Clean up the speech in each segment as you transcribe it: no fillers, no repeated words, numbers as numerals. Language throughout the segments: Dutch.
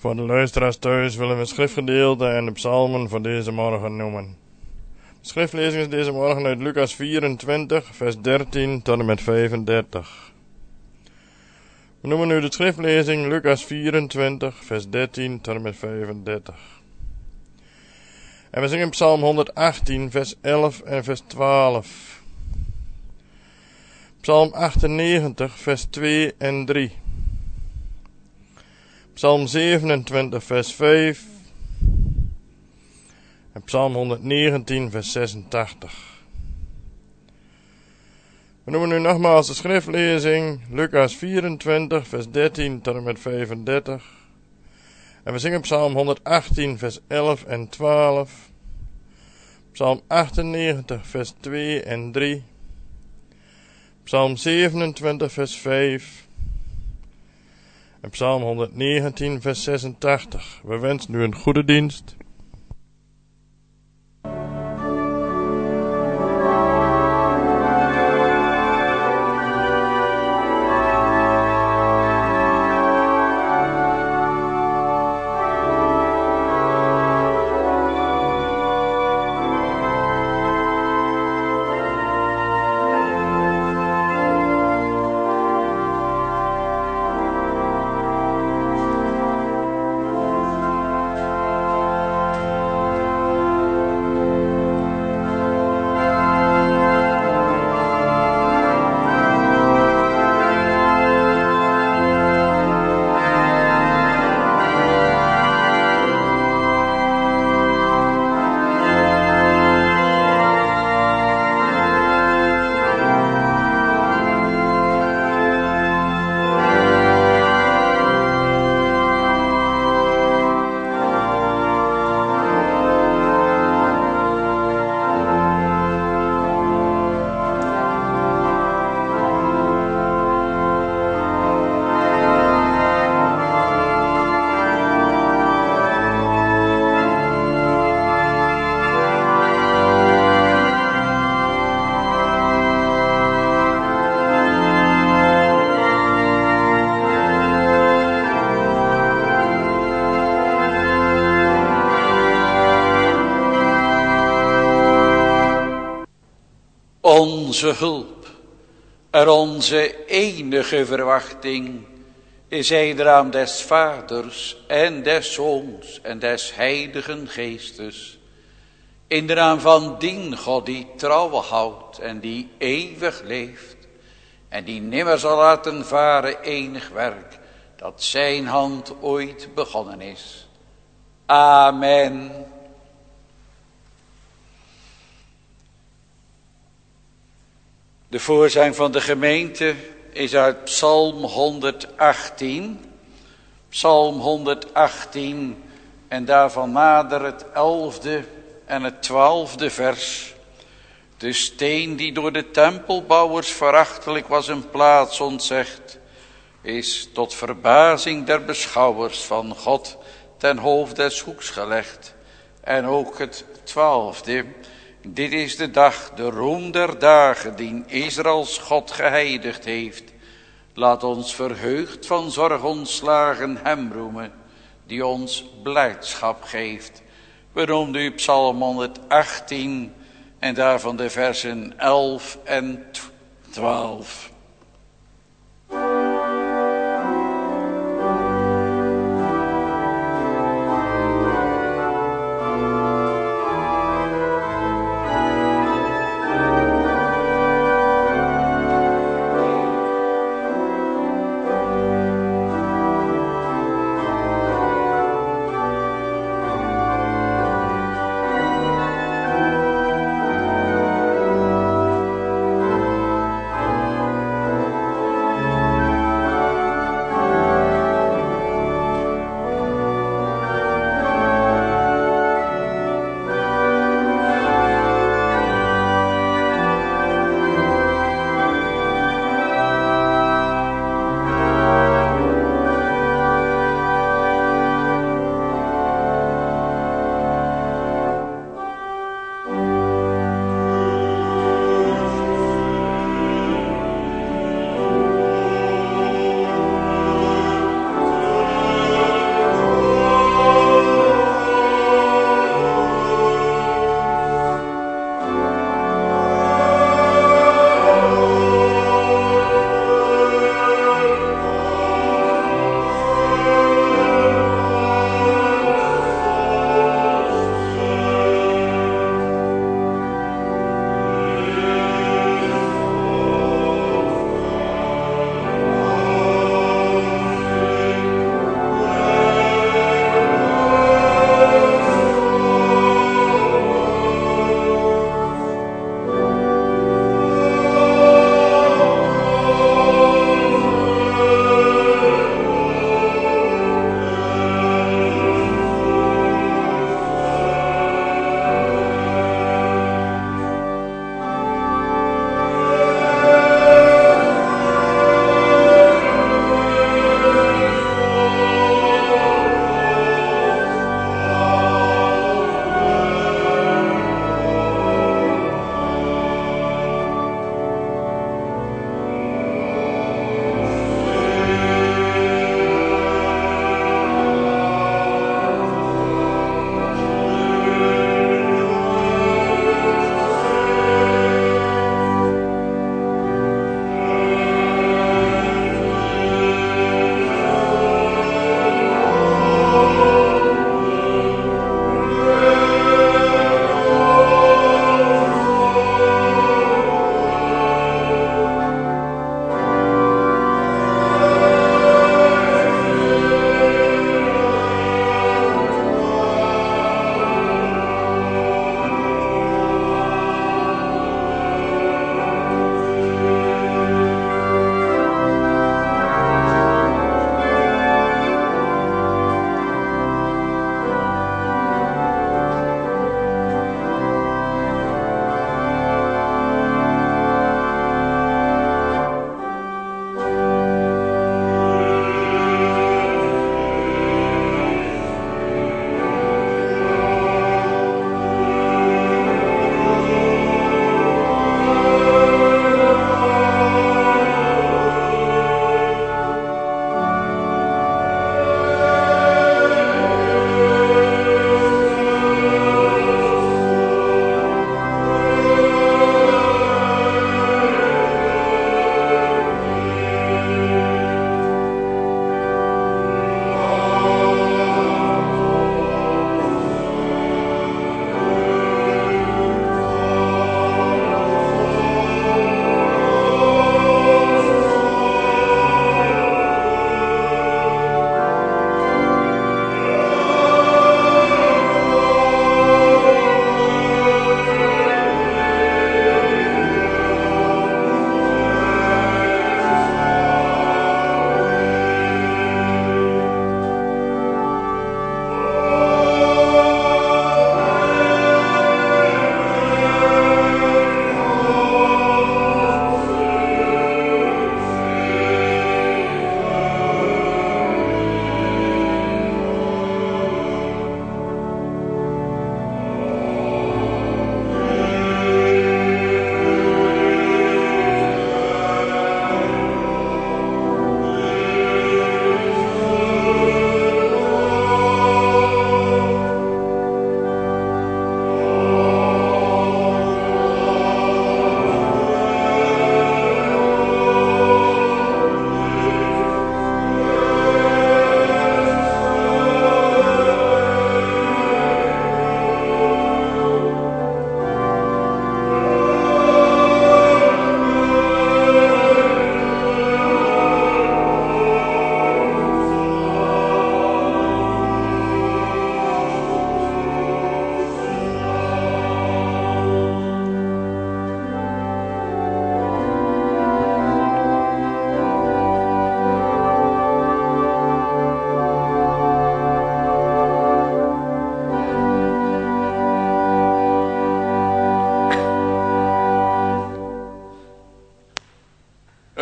Voor de luisteraars thuis willen we het schriftgedeelte en de psalmen voor deze morgen noemen. De schriftlezing is deze morgen uit Lucas 24, vers 13 tot en met 35. We noemen nu de schriftlezing Lucas 24, vers 13 tot en met 35. En we zingen psalm 118, vers 11 en vers 12. Psalm 98, vers 2 en 3. Psalm 27, vers 5. En Psalm 119, vers 86. We noemen nu nogmaals de schriftlezing, Lucas 24, vers 13 tot en met 35. En we zingen Psalm 118, vers 11 en 12. Psalm 98, vers 2 en 3. Psalm 27, vers 5. En Psalm 119, vers 86. We wensen u een goede dienst. Onze hulp en onze enige verwachting is hij de naam des Vaders en des Zoons en des Heiligen Geestes. In de naam van dien God die trouw houdt en die eeuwig leeft en die nimmer zal laten varen enig werk dat zijn hand ooit begonnen is. Amen. De voorzang van de gemeente is uit Psalm 118. Psalm 118 en daarvan nader het 11e en het 12e vers. De steen die door de tempelbouwers verachtelijk was een plaats ontzegd, is tot verbazing der beschouwers van God ten hoofde des hoeks gelegd. En ook het 12e. Dit is de dag, de roem der dagen, die Israëls God geheiligd heeft. Laat ons verheugd van zorg ontslagen hem roemen, die ons blijdschap geeft. We noemen u Psalm 118 en daarvan de versen 11 en 12.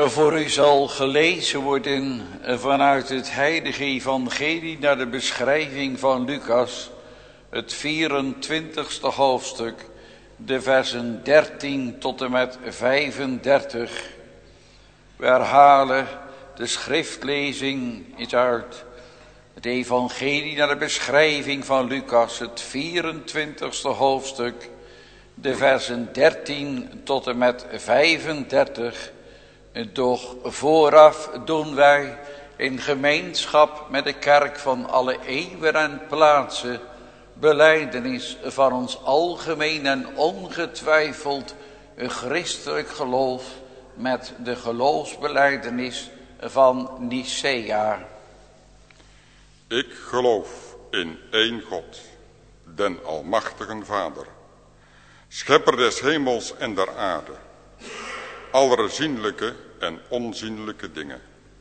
Voor u zal gelezen worden vanuit het heilige evangelie naar de beschrijving van Lucas, het 24ste hoofdstuk, de versen 13 tot en met 35. We herhalen de schriftlezing is uit het evangelie naar de beschrijving van Lucas, het 24ste hoofdstuk, de versen 13 tot en met 35. Doch vooraf doen wij in gemeenschap met de kerk van alle eeuwen en plaatsen belijdenis van ons algemeen en ongetwijfeld christelijk geloof met de geloofsbelijdenis van Nicea. Ik geloof in één God, den almachtigen Vader, schepper des hemels en der aarde, aller zienlijke en onzienlijke dingen.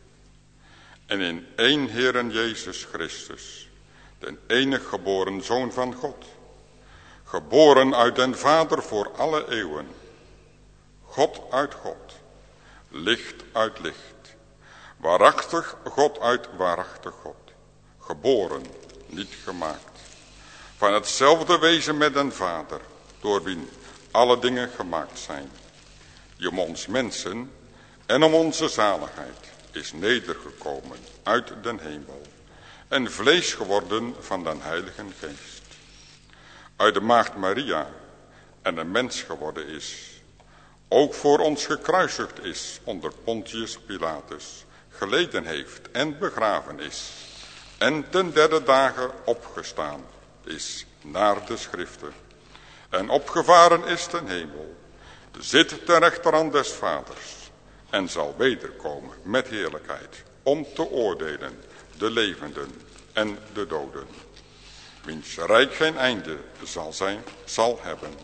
En in één Heeren Jezus Christus, den enig geboren Zoon van God, geboren uit den Vader voor alle eeuwen, God uit God, licht uit licht, waarachtig God uit waarachtig God, geboren, niet gemaakt, van hetzelfde wezen met den Vader, door wien alle dingen gemaakt zijn, die om ons mensen en om onze zaligheid is nedergekomen uit den hemel en vlees geworden van den Heilige Geest, uit de maagd Maria en een mens geworden is, ook voor ons gekruisigd is onder Pontius Pilatus, geleden heeft en begraven is en ten derde dagen opgestaan is naar de schriften en opgevaren is ten hemel, zit ter rechterhand des Vaders en zal wederkomen met heerlijkheid om te oordelen de levenden en de doden, wiens rijk geen einde zal hebben.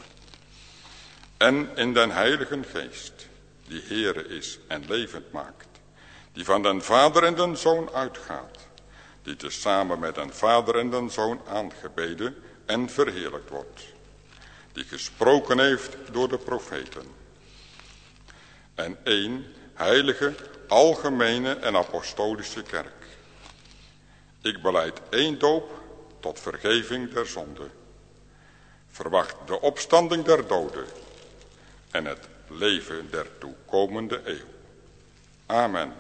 En in den Heilige Geest, die Heere is en levend maakt, die van den Vader en den Zoon uitgaat, die tezamen met den Vader en den Zoon aangebeden en verheerlijkt wordt, die gesproken heeft door de profeten. En één heilige, algemene en apostolische kerk. Ik belijd één doop tot vergeving der zonde. Verwacht de opstanding der doden en het leven der toekomende eeuw. Amen.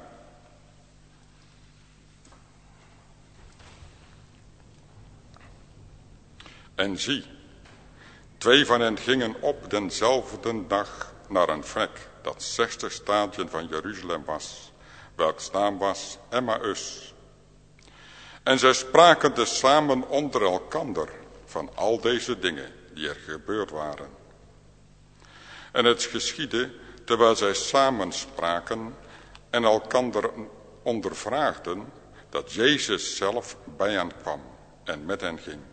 En zie, 2 van hen gingen op denzelfde dag naar een vlek dat 60 stadien van Jeruzalem was, welks naam was Emmaus. En zij spraken tezamen onder elkander van al deze dingen die er gebeurd waren. En het geschiedde, terwijl zij samen spraken en elkander ondervraagden, dat Jezus zelf bij hen kwam en met hen ging.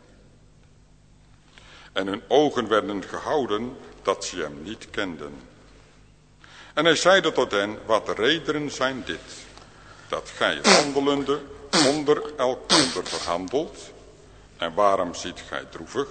En hun ogen werden gehouden dat ze hem niet kenden. En hij zeide tot hen, wat redenen zijn dit, dat gij wandelende onder elkander verhandelt, en waarom ziet gij droevig?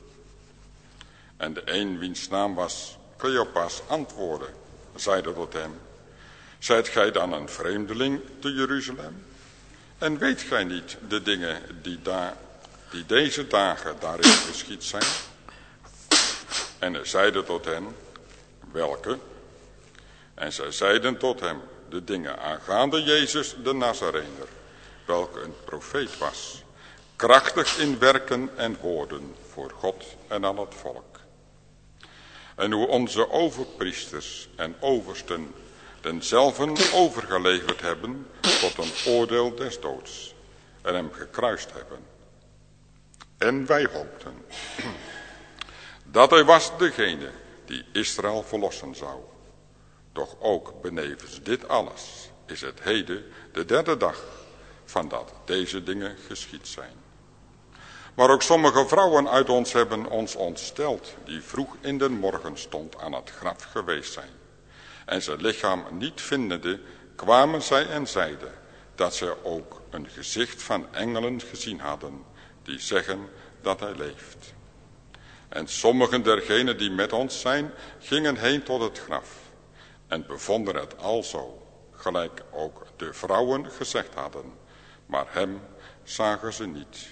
En de een wiens naam was Cleopas antwoordde, zeide tot hem, zijt gij dan een vreemdeling te Jeruzalem? En weet gij niet de dingen die deze dagen daarin geschied zijn? En hij zeide tot hen, welke? En zij zeiden tot hem, de dingen aangaande Jezus de Nazarener, welke een profeet was, krachtig in werken en woorden voor God en aan het volk. En hoe onze overpriesters en oversten denzelven overgeleverd hebben tot een oordeel des doods en hem gekruist hebben. En wij hoopten dat hij was degene die Israël verlossen zou. Doch ook benevens dit alles is het heden de derde dag van dat deze dingen geschied zijn. Maar ook sommige vrouwen uit ons hebben ons ontsteld, die vroeg in den morgenstond aan het graf geweest zijn. En zijn lichaam niet vindende, kwamen zij en zeiden dat zij ook een gezicht van engelen gezien hadden, die zeggen dat hij leeft. En sommigen dergenen die met ons zijn, gingen heen tot het graf en bevonden het alzo, gelijk ook de vrouwen gezegd hadden, maar hem zagen ze niet.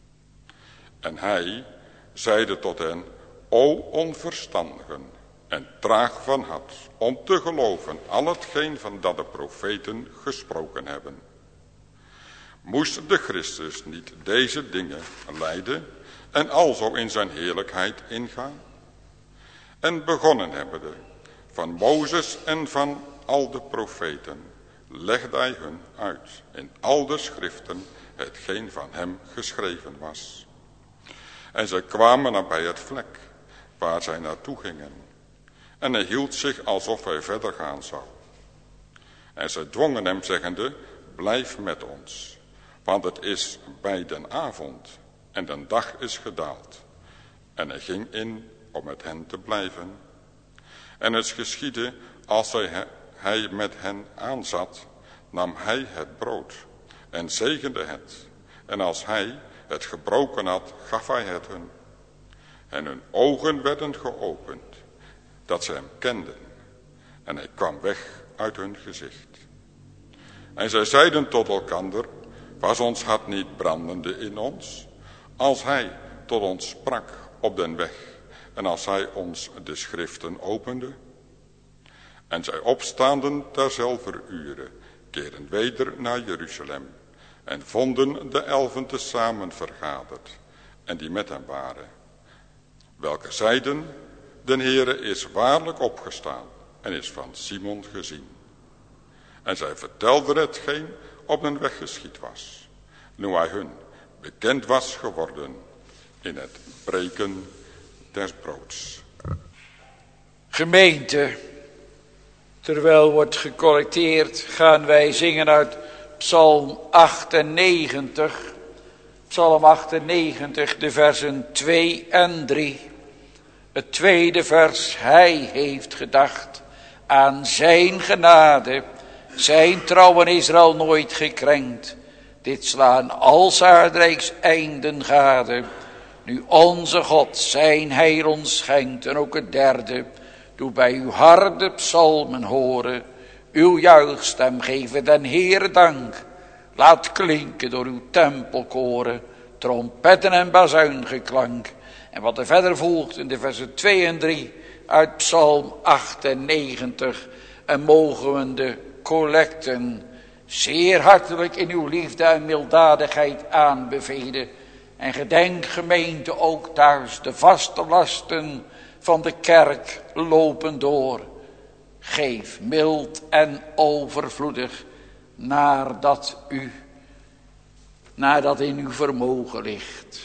En hij zeide tot hen, o onverstandigen en traag van hart, om te geloven al hetgeen van dat de profeten gesproken hebben. Moest de Christus niet deze dingen lijden en alzo in zijn heerlijkheid ingaan? En begonnen hebbende van Mozes en van al de profeten, legde hij hun uit in al de schriften hetgeen van hem geschreven was. En zij kwamen nabij het vlek waar zij naartoe gingen. En hij hield zich alsof hij verder gaan zou. En zij dwongen hem zeggende, blijf met ons, want het is bij den avond en de dag is gedaald. En hij ging in om met hen te blijven. En het geschiedde, als hij met hen aanzat, nam hij het brood en zegende het. En als hij het gebroken had, gaf hij het hun. En hun ogen werden geopend, dat ze hem kenden. En hij kwam weg uit hun gezicht. En zij zeiden tot elkander, was ons hart niet brandende in ons, als hij tot ons sprak op den weg, en als hij ons de schriften opende? En zij opstaanden terzelfder ure, keren weder naar Jeruzalem, en vonden de 11 tezamen vergaderd, en die met hem waren, welke zeiden, de Heere is waarlijk opgestaan, en is van Simon gezien. En zij vertelden hetgeen op den weg geschied was, nu hij hun bekend was geworden in het breken des broods. Gemeente, terwijl wordt gecorrecteerd, gaan wij zingen uit Psalm 98. Psalm 98, de versen 2 en 3. Het tweede vers, hij heeft gedacht aan zijn genade, zijn trouw aan Israël nooit gekrenkt. Dit slaan al aardrijks einden gade. Nu onze God zijn heil ons schenkt. En ook het derde, doe bij uw harde psalmen horen. Uw juichstem geven den Heere dank. Laat klinken door uw tempelkoren trompetten en bazuingeklank. En wat er verder volgt in de versen 2 en 3 uit Psalm 98. En mogen we de collecten zeer hartelijk in uw liefde en milddadigheid aanbevelen. En gedenk gemeente ook thuis de vaste lasten van de kerk lopen door. Geef mild en overvloedig nadat in uw vermogen ligt.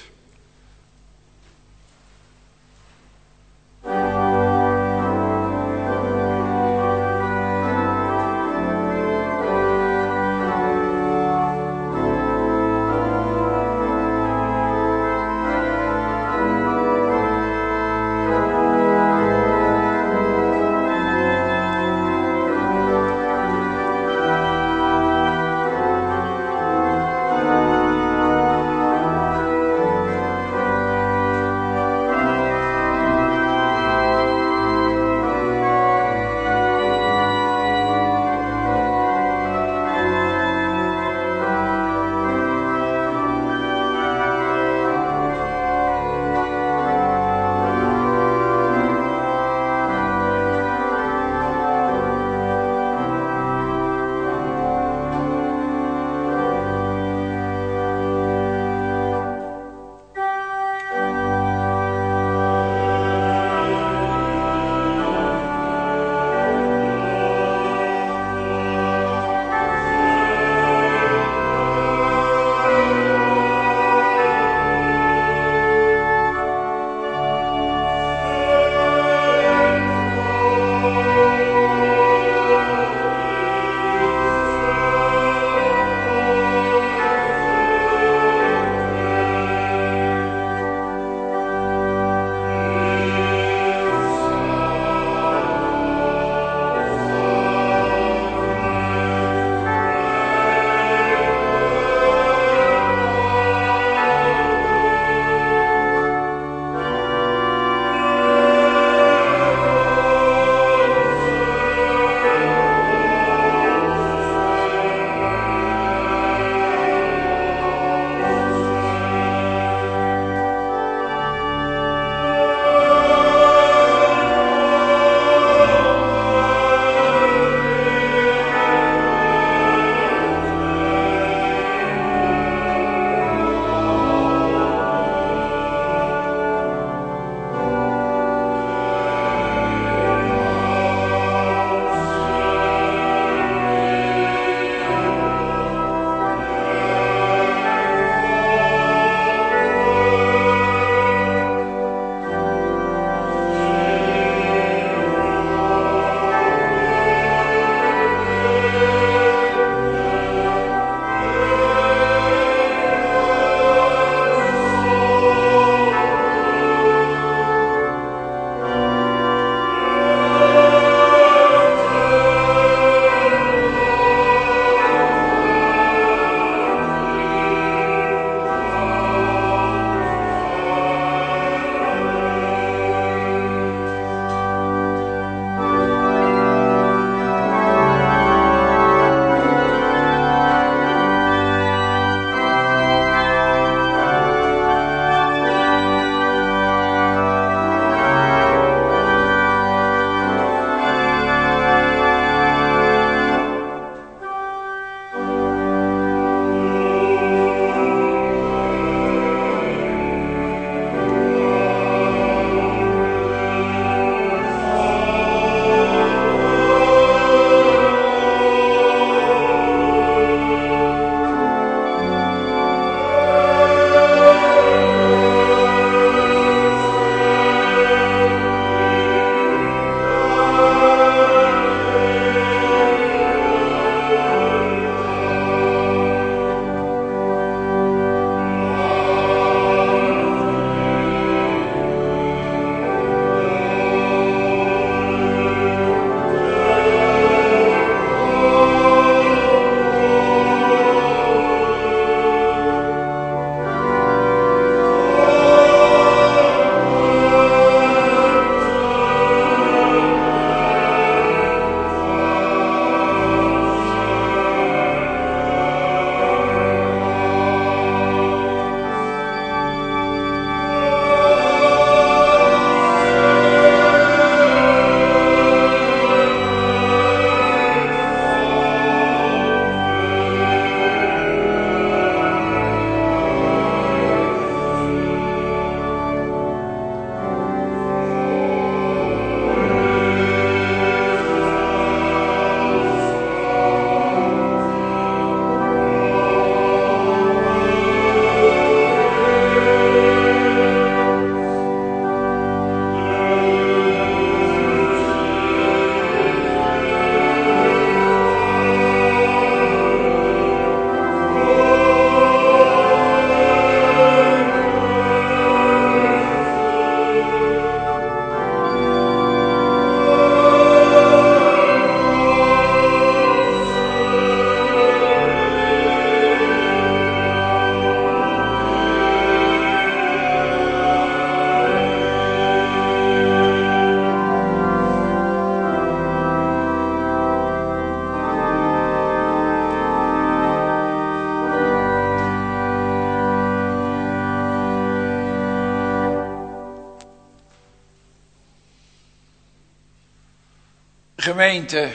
Gemeente,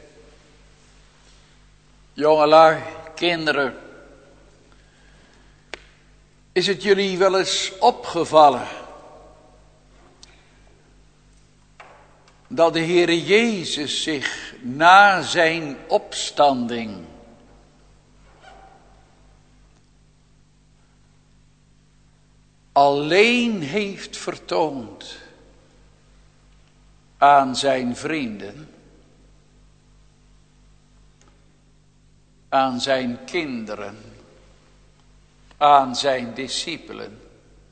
jongelui, kinderen, is het jullie wel eens opgevallen dat de Heere Jezus zich na zijn opstanding alleen heeft vertoond aan zijn vrienden, aan zijn kinderen, aan zijn discipelen?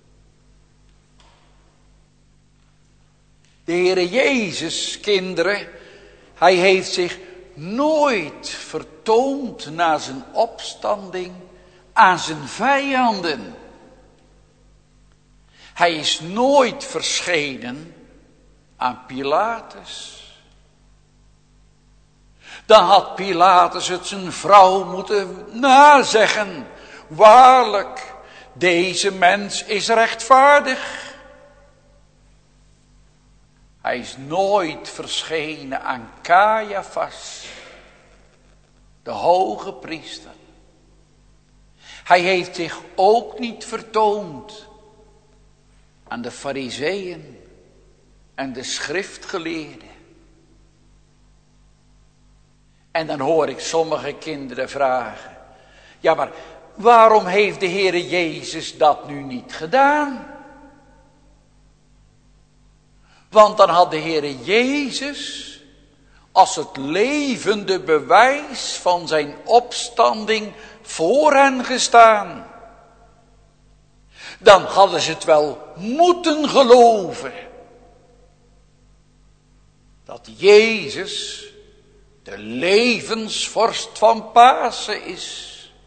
De Heere Jezus, kinderen, hij heeft zich nooit vertoond na zijn opstanding aan zijn vijanden. Hij is nooit verschenen aan Pilatus. Dan had Pilatus het zijn vrouw moeten nazeggen. Waarlijk, deze mens is rechtvaardig. Hij is nooit verschenen aan Caiaphas, de hoge priester. Hij heeft zich ook niet vertoond aan de Farizeeën en de schriftgeleerden. En dan hoor ik sommige kinderen vragen: ja, maar waarom heeft de Heere Jezus dat nu niet gedaan? Want dan had de Heere Jezus als het levende bewijs van zijn opstanding voor hen gestaan. Dan hadden ze het wel moeten geloven dat Jezus de levensvorst van Pasen is.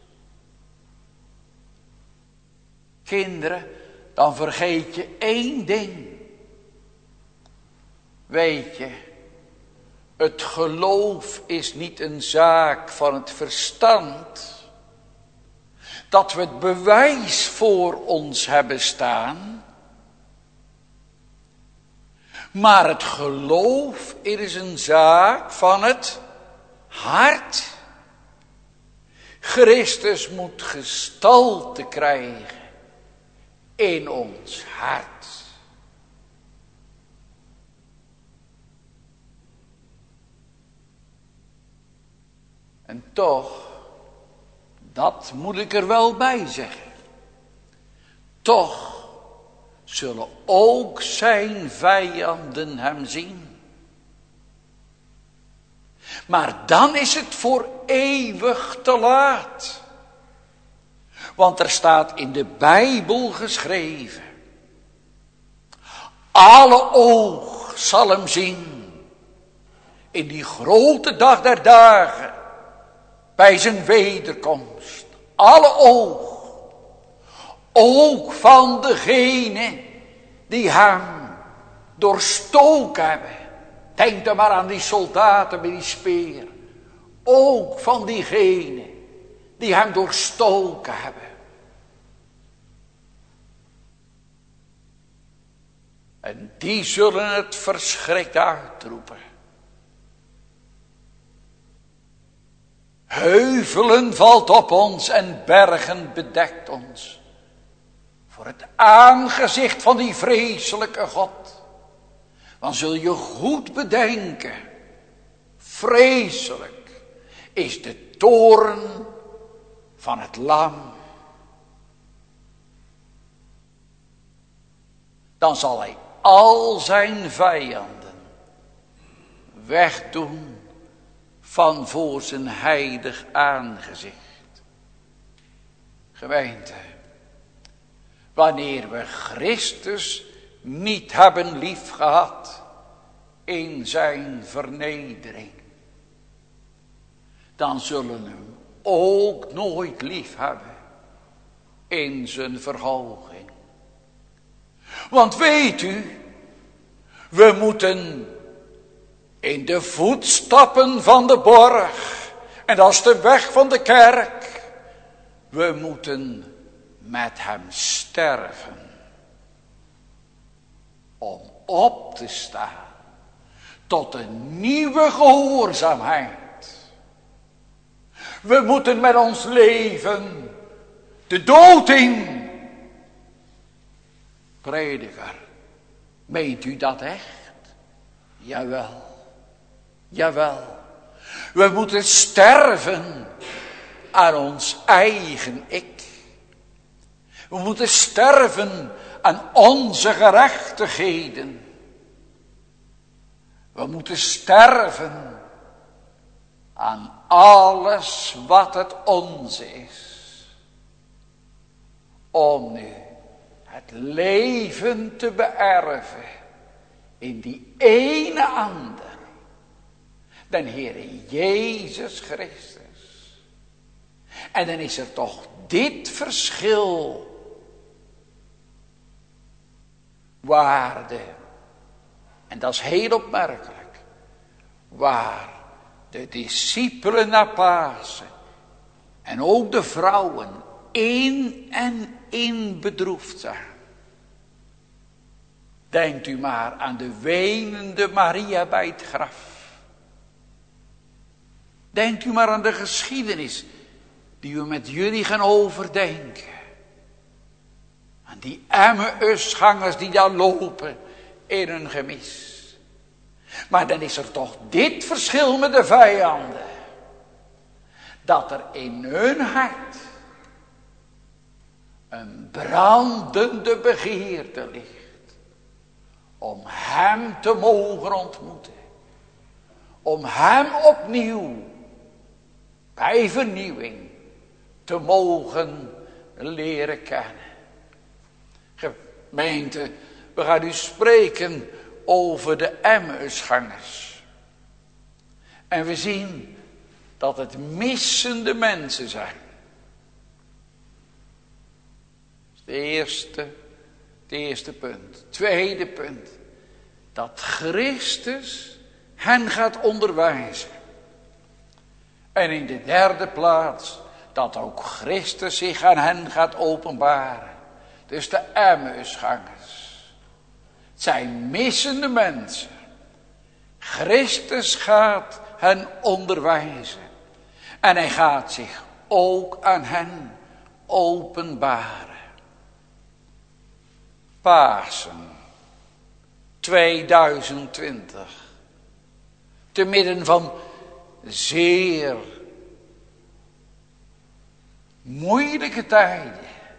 Kinderen, dan vergeet je één ding. Weet je, het geloof is niet een zaak van het verstand, dat we het bewijs voor ons hebben staan. Maar het geloof is een zaak van het hart. Christus moet gestalte krijgen in ons hart. En toch, dat moet ik er wel bij zeggen, toch zullen ook zijn vijanden hem zien. Maar dan is het voor eeuwig te laat. Want er staat in de Bijbel geschreven: alle oog zal hem zien in die grote dag der dagen, bij zijn wederkomst. Alle oog, ook van degenen die hem doorstoken hebben. Denk dan maar aan die soldaten met die speer. Ook van diegenen die hem doorstoken hebben. En die zullen het verschrikt uitroepen: heuvelen valt op ons en bergen bedekt ons. Voor het aangezicht van die vreselijke God. Dan zul je goed bedenken: vreselijk is de toorn van het lam. Dan zal hij al zijn vijanden wegdoen van voor zijn heilig aangezicht. Gemeente, wanneer we Christus niet hebben liefgehad in zijn vernedering, dan zullen we hem ook nooit lief hebben in zijn verhoging. Want weet u, we moeten in de voetstappen van de borg, en dat is de weg van de kerk, we moeten met hem sterven om op te staan tot een nieuwe gehoorzaamheid. We moeten met ons leven de dood in. Prediker, meent u dat echt? Jawel, jawel. We moeten sterven aan ons eigen ik. We moeten sterven aan onze gerechtigheden. We moeten sterven aan alles wat het onze is. Om nu het leven te beërven in die ene ander. Den Heere Jezus Christus. En dan is er toch dit verschil. Waarde. En dat is heel opmerkelijk. Waar de discipelen na Pasen. En ook de vrouwen in en in bedroefd zijn. Denkt u maar aan de wenende Maria bij het graf. Denkt u maar aan de geschiedenis die we met jullie gaan overdenken. Aan die Emmausgangers die daar lopen in hun gemis. Maar dan is er toch dit verschil met de vijanden. Dat er in hun hart een brandende begeerte ligt. Om hem te mogen ontmoeten. Om hem opnieuw, bij vernieuwing, te mogen leren kennen. Gemeente, we gaan u spreken over de Emmausgangers. En we zien dat het missende mensen zijn. Dat is het eerste punt. Tweede punt. Dat Christus hen gaat onderwijzen. En in de derde plaats. Dat ook Christus zich aan hen gaat openbaren. Dus de Emmausgangers. Het zijn missende mensen. Christus gaat hen onderwijzen. En hij gaat zich ook aan hen openbaren. Pasen 2020. Te midden van zeer moeilijke tijden.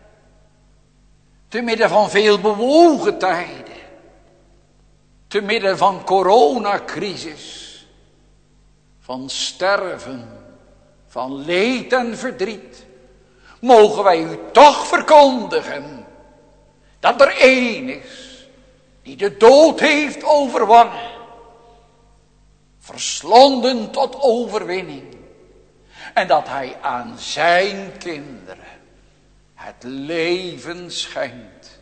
Te midden van veel bewogen tijden. Te midden van coronacrisis. Van sterven. Van leed en verdriet. Mogen wij u toch verkondigen. Dat er één is. Die de dood heeft overwonnen. Verslonden tot overwinning. En dat hij aan zijn kinderen het leven schenkt.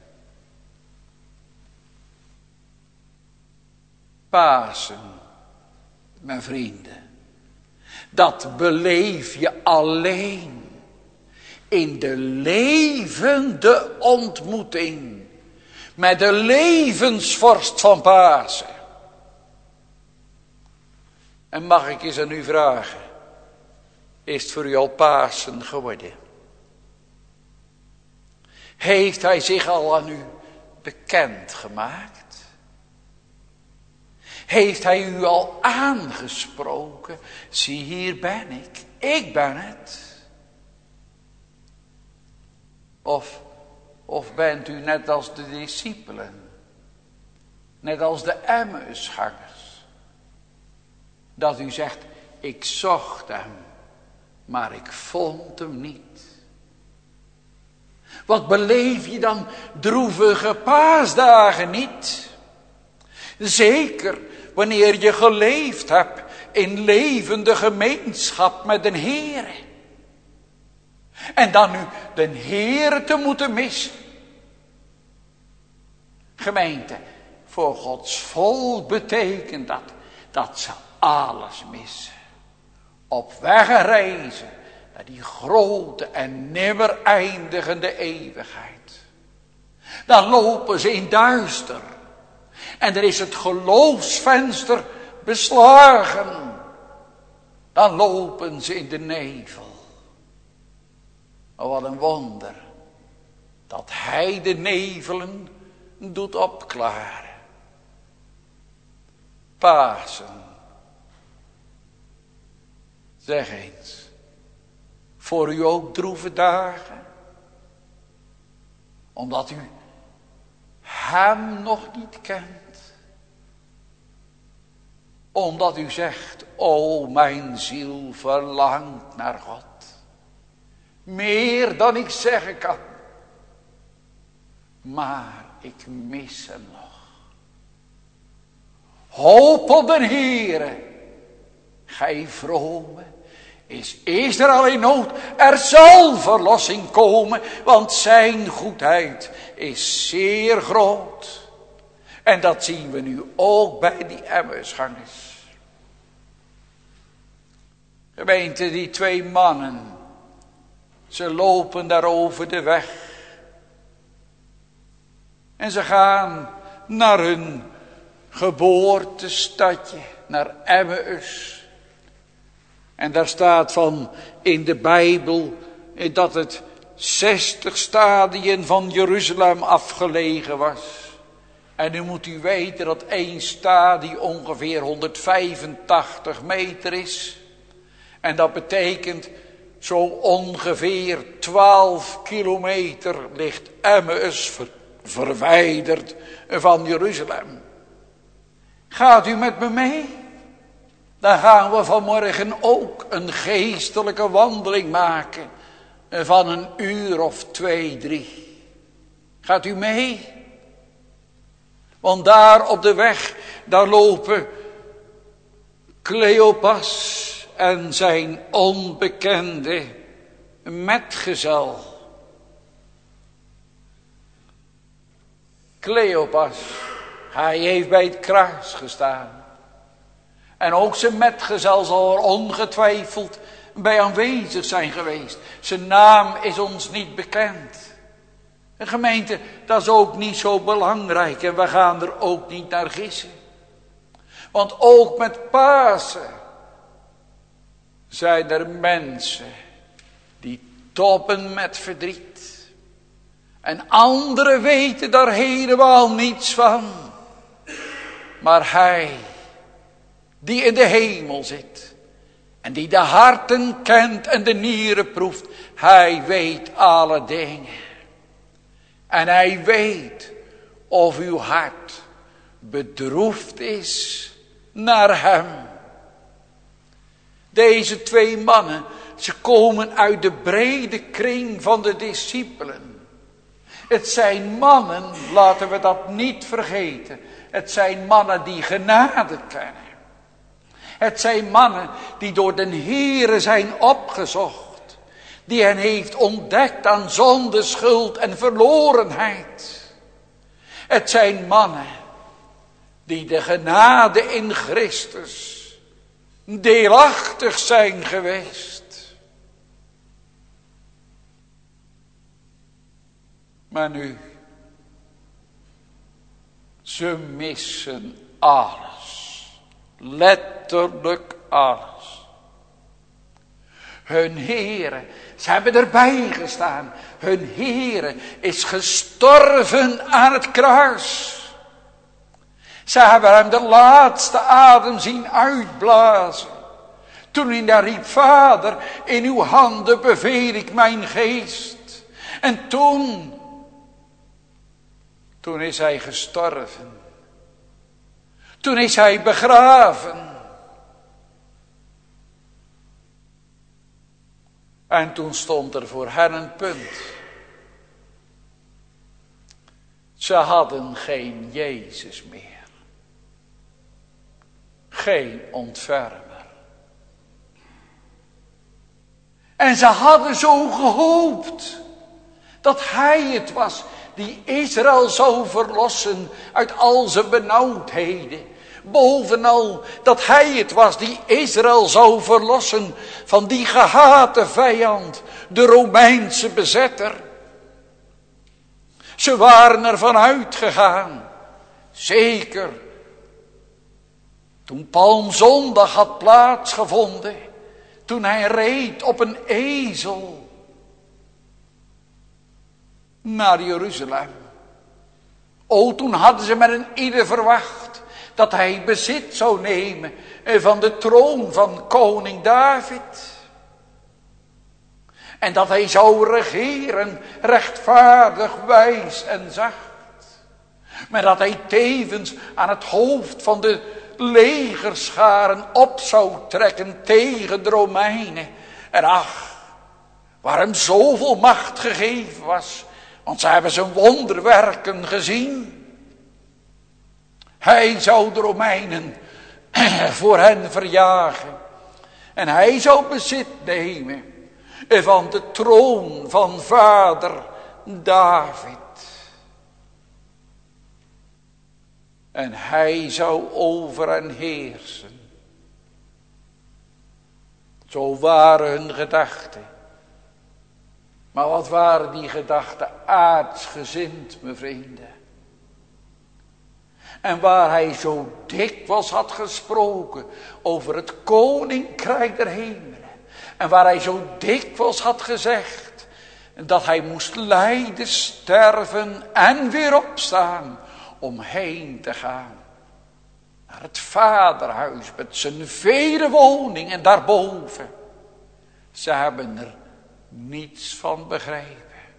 Pasen, mijn vrienden. Dat beleef je alleen in de levende ontmoeting met de levensvorst van Pasen. En mag ik eens aan u vragen, is het voor u al Pasen geworden? Heeft hij zich al aan u bekend gemaakt? Heeft hij u al aangesproken? Zie, hier ben ik ben het. Of bent u net als de discipelen, net als de Emmausgangers, dat u zegt, ik zocht hem, maar ik vond hem niet. Wat beleef je dan droevige paasdagen niet? Zeker wanneer je geleefd hebt in levende gemeenschap met de Heere. En dan nu de Heere te moeten missen. Gemeente, voor Gods volk betekent dat ze alles missen. Op weg en reizen naar die grote en nimmer eindigende eeuwigheid. Dan lopen ze in duister. En er is het geloofsvenster beslagen, dan lopen ze in de nevel. Maar wat een wonder, dat hij de nevelen doet opklaren. Pasen. Zeg eens, voor u ook droeve dagen? Omdat u hem nog niet kent. Omdat u zegt, o mijn ziel verlangt naar God. Meer dan ik zeggen kan. Maar ik mis hem nog. Hoop op de Heere. Gij vrome, is Israël in nood. Er zal verlossing komen, want zijn goedheid is zeer groot. En dat zien we nu ook bij die Emmausgangers. Gemeente, die twee mannen, ze lopen daar over de weg. En ze gaan naar hun geboortestadje, naar Emmaus. En daar staat van in de Bijbel dat het 60 stadien van Jeruzalem afgelegen was. En nu moet u weten dat 1 stadie ongeveer 185 meter is. En dat betekent zo ongeveer 12 kilometer ligt Emmaus verwijderd van Jeruzalem. Gaat u met me mee? Dan gaan we vanmorgen ook een geestelijke wandeling maken van 1 uur of 2, 3. Gaat u mee? Want daar op de weg, daar lopen Cleopas en zijn onbekende metgezel. Cleopas, hij heeft bij het kruis gestaan. En ook zijn metgezel zal er ongetwijfeld bij aanwezig zijn geweest. Zijn naam is ons niet bekend. De gemeente, dat is ook niet zo belangrijk en we gaan er ook niet naar gissen. Want ook met Pasen zijn er mensen die toppen met verdriet. En anderen weten daar helemaal niets van. Maar hij, die in de hemel zit en die de harten kent en de nieren proeft, hij weet alle dingen. En hij weet of uw hart bedroefd is naar hem. Deze twee mannen, ze komen uit de brede kring van de discipelen. Het zijn mannen, laten we dat niet vergeten. Het zijn mannen die genade kennen. Het zijn mannen die door de Heere zijn opgezocht. Die hen heeft ontdekt aan zonde, schuld en verlorenheid. Het zijn mannen die de genade in Christus deelachtig zijn geweest. Maar nu, ze missen alles. Letterlijk alles. Hun Heere, ze hebben erbij gestaan. Hun Heere is gestorven aan het kruis. Ze hebben hem de laatste adem zien uitblazen. Toen hij daar riep, Vader, in uw handen beveel ik mijn geest. En toen is hij gestorven. Toen is hij begraven. En toen stond er voor hen een punt. Ze hadden geen Jezus meer. Geen ontfermer. En ze hadden zo gehoopt dat hij het was die Israël zou verlossen uit al zijn benauwdheden. Bovenal dat hij het was die Israël zou verlossen van die gehate vijand, de Romeinse bezetter. Ze waren ervan uitgegaan, zeker, Toen Palmzondag had plaatsgevonden, toen hij reed op een ezel naar Jeruzalem. O, toen hadden ze met een ieder verwacht dat hij bezit zou nemen van de troon van koning David. En dat hij zou regeren, rechtvaardig, wijs en zacht. Maar dat hij tevens aan het hoofd van de legerscharen op zou trekken tegen de Romeinen. En ach, waar hem zoveel macht gegeven was, want ze hebben zijn wonderwerken gezien. Hij zou de Romeinen voor hen verjagen. En hij zou bezit nemen van de troon van vader David. En hij zou over hen heersen. Zo waren hun gedachten. Maar wat waren die gedachten aardsgezind, mijn vrienden. En waar hij zo dikwijls had gesproken over het koninkrijk der hemelen. En waar hij zo dikwijls had gezegd dat hij moest lijden, sterven en weer opstaan om heen te gaan naar het vaderhuis met zijn vele woningen daarboven. Ze hebben er niets van begrepen.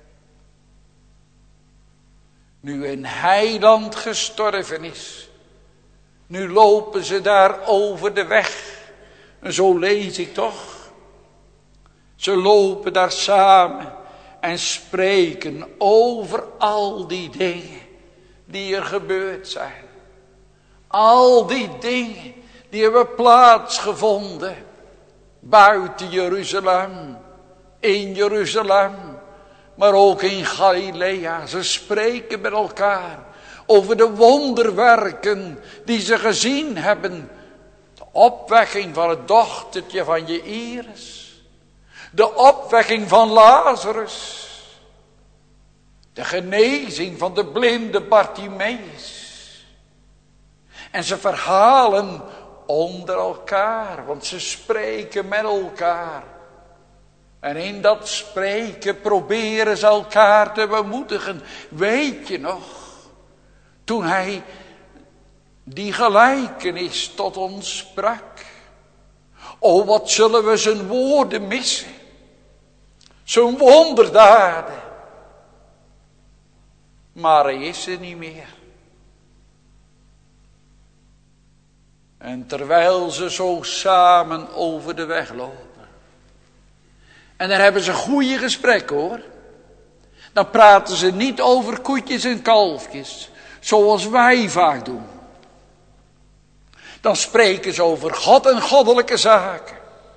Nu een heiland gestorven is, nu lopen ze daar over de weg. En zo lees ik toch. Ze lopen daar samen en spreken over al die dingen die er gebeurd zijn. Al die dingen die hebben plaatsgevonden buiten Jeruzalem, in Jeruzalem, maar ook in Galilea. Ze spreken met elkaar over de wonderwerken die ze gezien hebben. De opwekking van het dochtertje van Jaïrus. De opwekking van Lazarus. De genezing van de blinde Bartimeus. En ze verhalen onder elkaar, want ze spreken met elkaar. En in dat spreken proberen ze elkaar te bemoedigen. Weet je nog, toen hij die gelijkenis tot ons sprak. O, wat zullen we zijn woorden missen. Zijn wonderdaden. Maar hij is er niet meer. En terwijl ze zo samen over de weg lopen. En daar hebben ze goede gesprekken hoor. Dan praten ze niet over koetjes en kalfjes. Zoals wij vaak doen. Dan spreken ze over God en goddelijke zaken.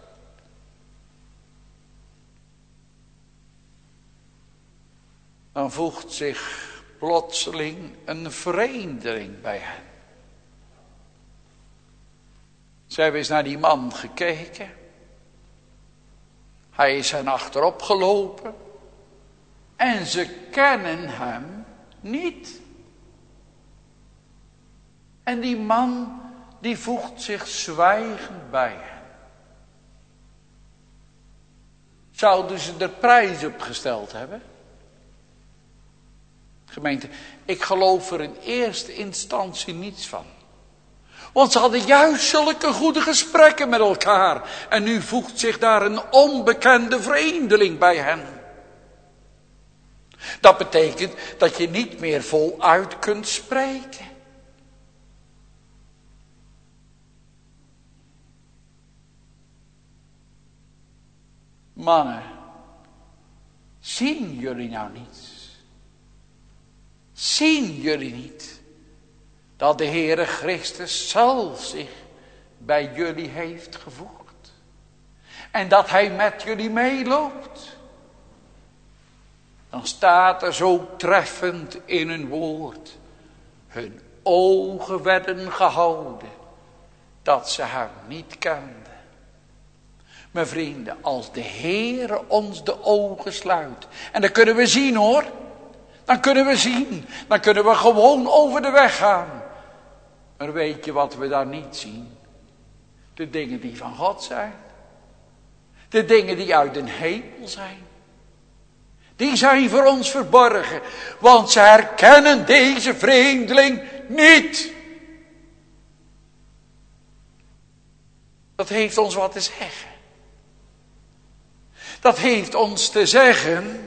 Dan voegt zich plotseling een vreemdeling bij hen. Ze hebben eens naar die man gekeken. Hij is hen achterop gelopen. En ze kennen hem niet. En die man die voegt zich zwijgend bij hen. Zouden ze er prijs op gesteld hebben? Gemeente, ik geloof er in eerste instantie niets van. Want ze hadden juist zulke goede gesprekken met elkaar. En nu voegt zich daar een onbekende vreemdeling bij hen. Dat betekent dat je niet meer voluit kunt spreken. Mannen, zien jullie nou niets? Zien jullie niet dat de Heere Christus zelf zich bij jullie heeft gevoegd? En dat hij met jullie meeloopt? Dan staat er zo treffend in een woord. Hun ogen werden gehouden dat ze hem niet kenden. Mijn vrienden, als de Heere ons de ogen sluit. En dat kunnen we zien hoor. Dan kunnen we zien. Dan kunnen we gewoon over de weg gaan. Maar weet je wat we daar niet zien? De dingen die van God zijn. De dingen die uit de hemel zijn. Die zijn voor ons verborgen. Want ze herkennen deze vreemdeling niet. Dat heeft ons wat te zeggen. Dat heeft ons te zeggen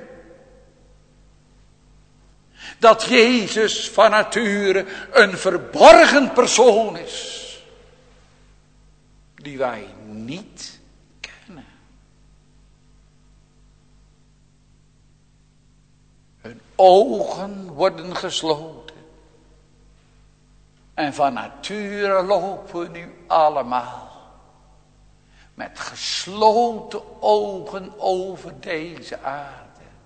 dat Jezus van nature een verborgen persoon is. Die wij niet kennen. Hun ogen worden gesloten. En van nature lopen we nu allemaal met gesloten ogen over deze aarde.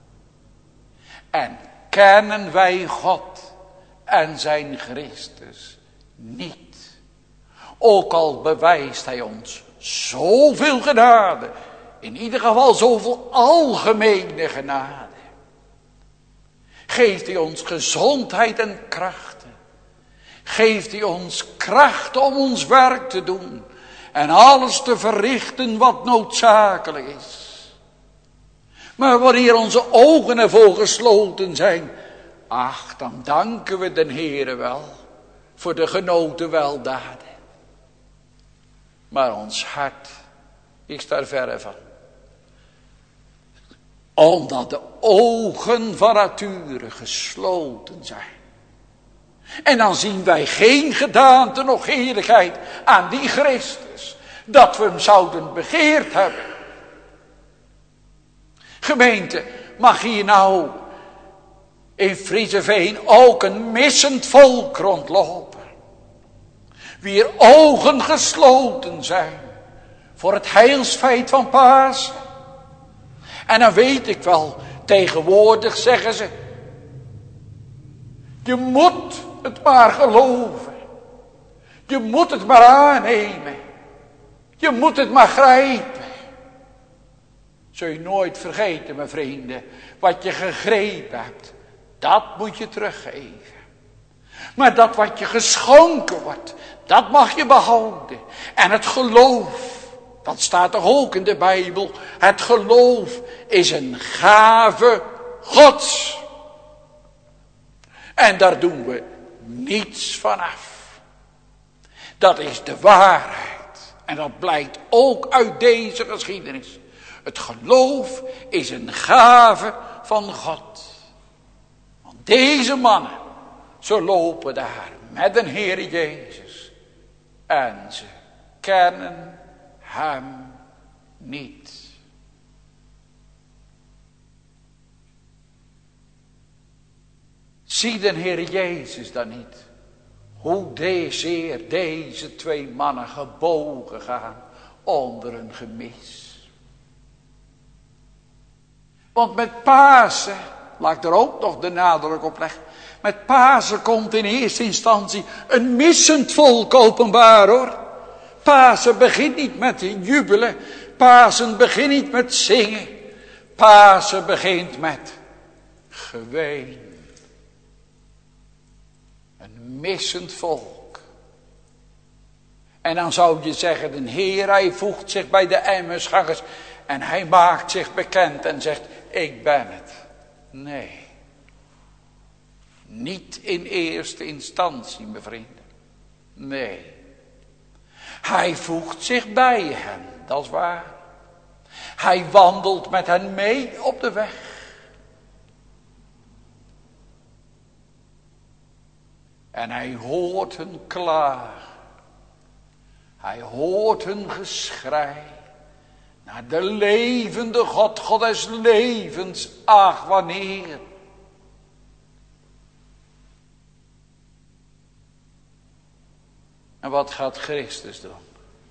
En kennen wij God en zijn Christus niet. Ook al bewijst hij ons zoveel genade. In ieder geval zoveel algemene genade. Geeft hij ons gezondheid en krachten. Geeft hij ons krachten om ons werk te doen. En alles te verrichten wat noodzakelijk is. Maar wanneer onze ogen ervoor gesloten zijn. Ach, dan danken we den Heere wel. Voor de genoten weldaden. Maar ons hart is daar verre van. Omdat de ogen van nature gesloten zijn. En dan zien wij geen gedaante nog heerlijkheid aan die Christus. Dat we hem zouden begeerd hebben. Gemeente, mag hier nou in Frieseveen ook een missend volk rondlopen. Wier ogen gesloten zijn voor het heilsfeit van Pasen. En dan weet ik wel, tegenwoordig zeggen ze, je moet het maar geloven. Je moet het maar aannemen. Je moet het maar grijpen. Zul je nooit vergeten, mijn vrienden, wat je gegrepen hebt, dat moet je teruggeven. Maar dat wat je geschonken wordt, dat mag je behouden. En het geloof, dat staat toch ook in de Bijbel. Het geloof is een gave Gods. En daar doen we niets van af. Dat is de waarheid. En dat blijkt ook uit deze geschiedenis. Het geloof is een gave van God. Want deze mannen, ze lopen daar met de Heer Jezus. En ze kennen hem niet. Zie de Heer Jezus dan niet? Hoe deze twee mannen gebogen gaan onder een gemis. Want met Pasen, laat ik er ook nog de nadruk op leggen. Met Pasen komt in eerste instantie een missend volk openbaar hoor. Pasen begint niet met jubelen. Pasen begint niet met zingen. Pasen begint met geween. Een missend volk. En dan zou je zeggen, de Heer, hij voegt zich bij de Emmausgangers. En hij maakt zich bekend en zegt, ik ben het. Nee. Niet in eerste instantie, mijn vrienden. Nee. Hij voegt zich bij hen, dat is waar. Hij wandelt met hen mee op de weg. En hij hoort hun klagen. Hij hoort hun geschrei. Naar de levende God, God des levens. Ach, wanneer. En wat gaat Christus doen?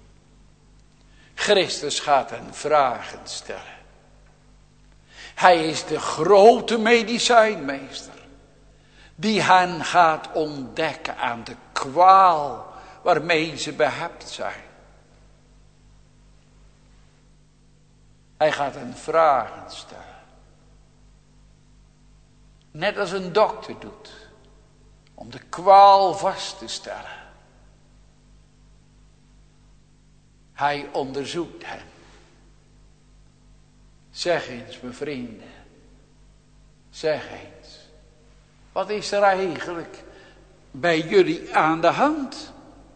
Christus gaat hen vragen stellen. Hij is de grote medicijnmeester. Die hen gaat ontdekken aan de kwaal waarmee ze behept zijn. Hij gaat hen vragen stellen. Net als een dokter doet. Om de kwaal vast te stellen. Hij onderzoekt hen. Zeg eens, mijn vrienden. Zeg eens. Wat is er eigenlijk bij jullie aan de hand?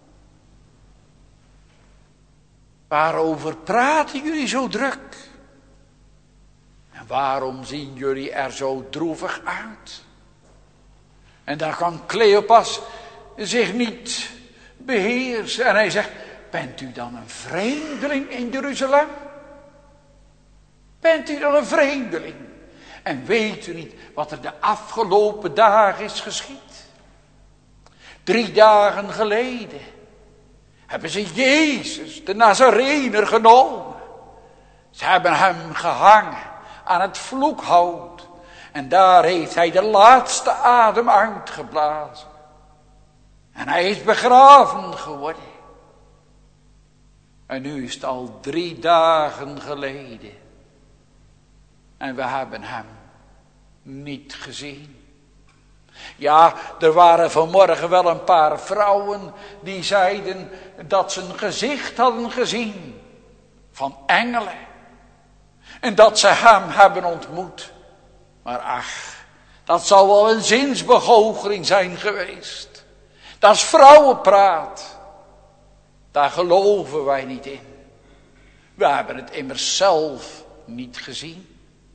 Waarover praten jullie zo druk? En waarom zien jullie er zo droevig uit? En daar kan Cleopas zich niet beheersen. En hij zegt, bent u dan een vreemdeling in Jeruzalem? Bent u dan een vreemdeling? En weet u niet wat er de afgelopen dagen is geschied? 3 dagen geleden hebben ze Jezus, de Nazarener, genomen. Ze hebben hem gehangen aan het vloekhout. En daar heeft hij de laatste adem uitgeblazen. En hij is begraven geworden. En nu is het al 3 dagen geleden. En we hebben hem niet gezien. Ja, er waren vanmorgen wel een paar vrouwen die zeiden dat ze een gezicht hadden gezien van engelen. En dat ze hem hebben ontmoet. Maar ach, dat zou wel een zinsbegoocheling zijn geweest. Dat is vrouwenpraat. Daar geloven wij niet in. We hebben het immers zelf niet gezien.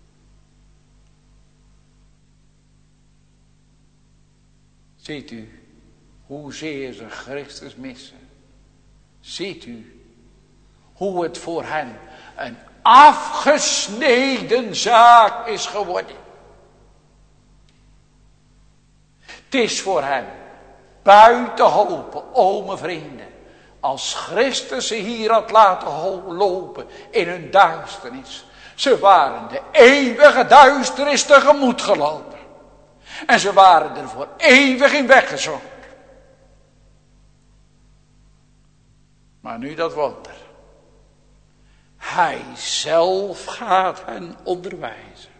Ziet u hoezeer ze Christus missen? Ziet u hoe het voor hen een afgesneden zaak is geworden? Het is voor hen buiten hopen, o mijn vrienden, als Christus ze hier had laten lopen in hun duisternis. Ze waren de eeuwige duisternis tegemoet gelopen. En ze waren er voor eeuwig in weggezonken. Maar nu dat wonder. Hij zelf gaat hen onderwijzen.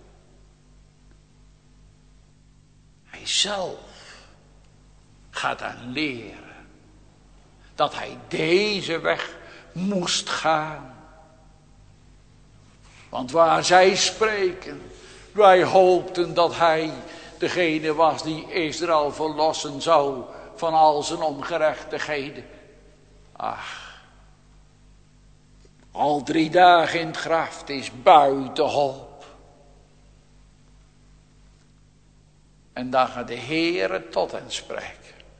Hij zelf gaat hen leren. Dat hij deze weg moest gaan. Want waar zij spreken, wij hoopten dat hij degene was die Israël verlossen zou van al zijn ongerechtigheden. Ach, al 3 dagen in het graf, het is buiten hoop. En dan gaat de Heere tot hen spreken.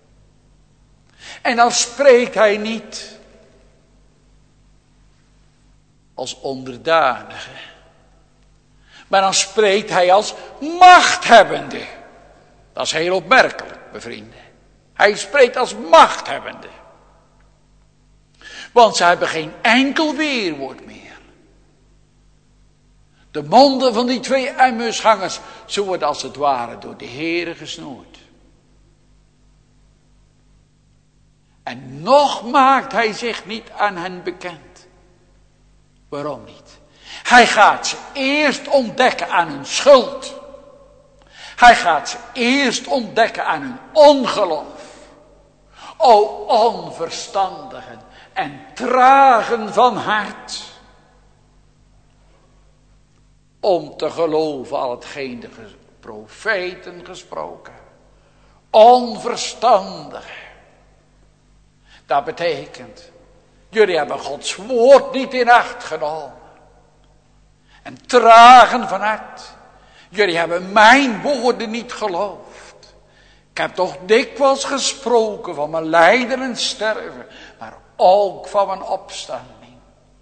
En dan spreekt hij niet als onderdanige. Maar dan spreekt hij als machthebbende. Dat is heel opmerkelijk, mijn vrienden. Hij spreekt als machthebbende. Want ze hebben geen enkel weerwoord meer. De monden van die 2 Emmausgangers, ze worden als het ware door de Heere gesnoerd. En nog maakt hij zich niet aan hen bekend. Waarom niet? Hij gaat ze eerst ontdekken aan hun schuld. Hij gaat ze eerst ontdekken aan hun ongeloof. O onverstandigen en tragen van hart. Om te geloven al hetgeen de profeten gesproken. Onverstandigen. Dat betekent, jullie hebben Gods woord niet in acht genomen. En tragen van hart. Jullie hebben mijn woorden niet geloofd. Ik heb toch dikwijls gesproken van mijn lijden en sterven. Maar ook van mijn opstanding.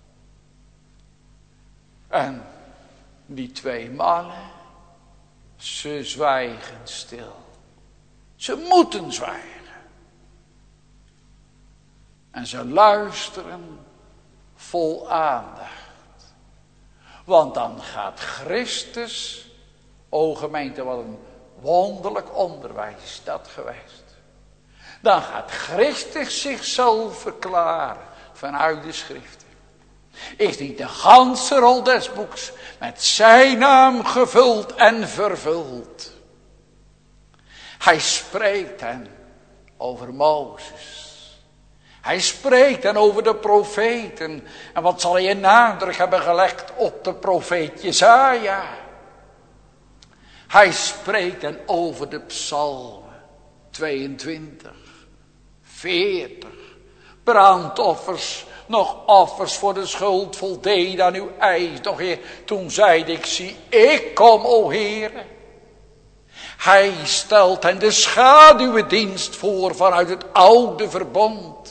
En die 2 mannen. Ze zwijgen stil. Ze moeten zwijgen. En ze luisteren vol aandacht. Want dan gaat Christus, o gemeente, wat een wonderlijk onderwijs is dat geweest. Dan gaat Christus zichzelf verklaren vanuit de schriften. Is niet de ganse rol des boeks met zijn naam gevuld en vervuld. Hij spreekt hen over Mozes. Hij spreekt dan over de profeten. En wat zal hij een nadruk hebben gelegd op de profeet Jesaja? Hij spreekt dan over de psalmen 22, 40. Brandoffers, nog offers voor de schuld voldeed aan uw eis. Doch Heer, toen zeide ik, zie, ik kom, o Heere. Hij stelt hen de schaduwdienst voor vanuit het oude verbond.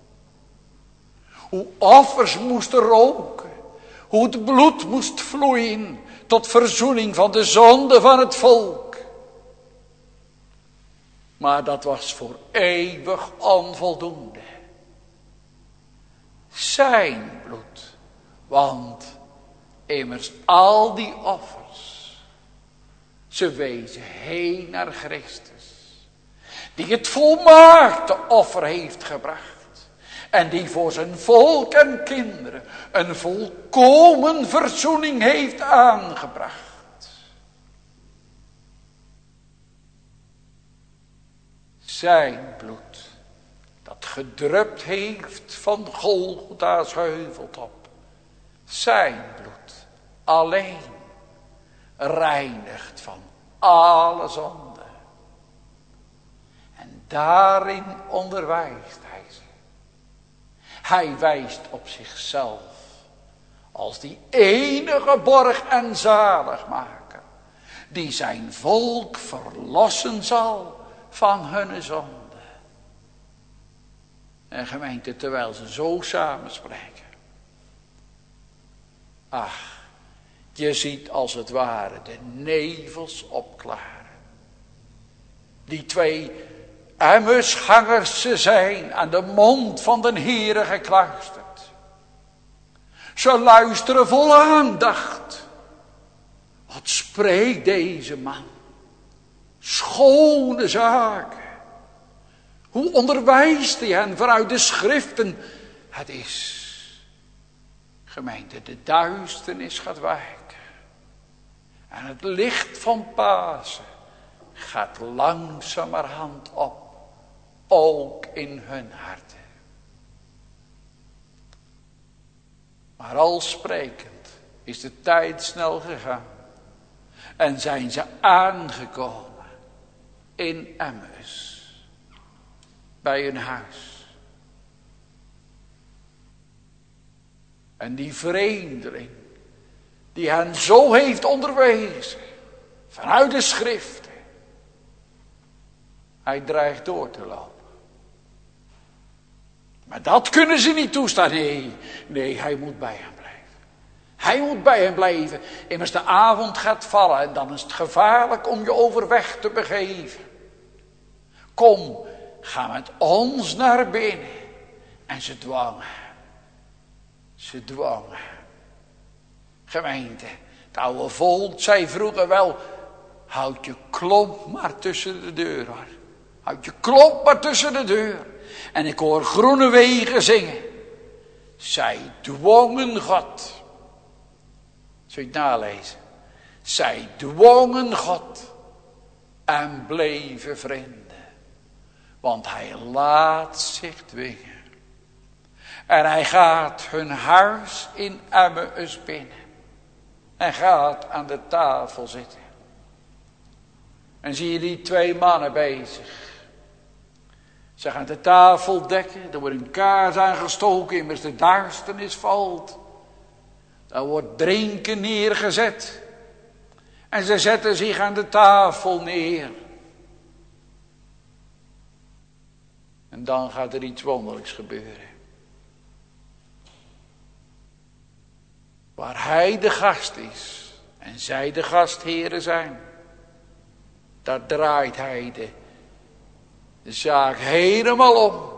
Hoe offers moesten roken. Hoe het bloed moest vloeien tot verzoening van de zonde van het volk. Maar dat was voor eeuwig onvoldoende. Zijn bloed. Want immers al die offers, ze wezen heen naar Christus. Die het volmaakte offer heeft gebracht. En die voor zijn volk en kinderen een volkomen verzoening heeft aangebracht. Zijn bloed, dat gedrupt heeft van Golgotha's heuveltop. Zijn bloed alleen reinigt van alle zonde. En daarin onderwijst hij ze. Hij wijst op zichzelf als die enige borg en zaligmaker, die zijn volk verlossen zal van hun zonde. En gemeente, terwijl ze zo samenspreken. Ach, je ziet als het ware de nevels opklaren. Die twee Emmausgangers ze zijn aan de mond van de Heere gekluisterd. Ze luisteren vol aandacht. Wat spreekt deze man? Schone zaken. Hoe onderwijst hij hen vanuit de schriften? Het is, gemeente, de duisternis gaat wijken. En het licht van Pasen gaat langzamerhand op. Ook in hun harten. Maar al sprekend is de tijd snel gegaan. En zijn ze aangekomen in Emmaus. Bij hun huis. En die vreemdeling die hen zo heeft onderwezen. Vanuit de schriften. Hij dreigt door te lopen. Maar dat kunnen ze niet toestaan. Nee, hij moet bij hem blijven. Hij moet bij hem blijven. Immers de avond gaat vallen en dan is het gevaarlijk om je overweg te begeven. Kom, ga met ons naar binnen. En ze dwangen. Ze dwangen. Gemeente, het oude volk zei vroeger wel, houd je klomp maar tussen de deur hoor. Houd je klomp maar tussen de deur. En ik hoor Groenewegen zingen. Zij dwongen God. Zul je het nalezen? Zij dwongen God. En bleven vrienden. Want hij laat zich dwingen. En hij gaat hun huis in Emmaus binnen. En gaat aan de tafel zitten. En zie je die twee mannen bezig. Ze gaan de tafel dekken. Er wordt een kaars aangestoken. Immers de duisternis valt. Er wordt drinken neergezet. En ze zetten zich aan de tafel neer. En dan gaat er iets wonderlijks gebeuren. Waar hij de gast is. En zij de gastheren zijn. Daar draait hij de zaak helemaal om.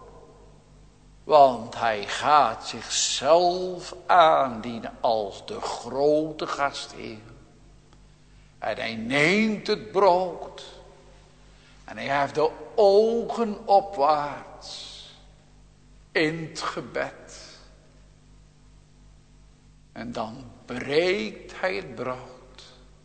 Want hij gaat zichzelf aandienen als de grote gastheer. En hij neemt het brood. En hij heeft de ogen opwaarts. In het gebed. En dan breekt hij het brood.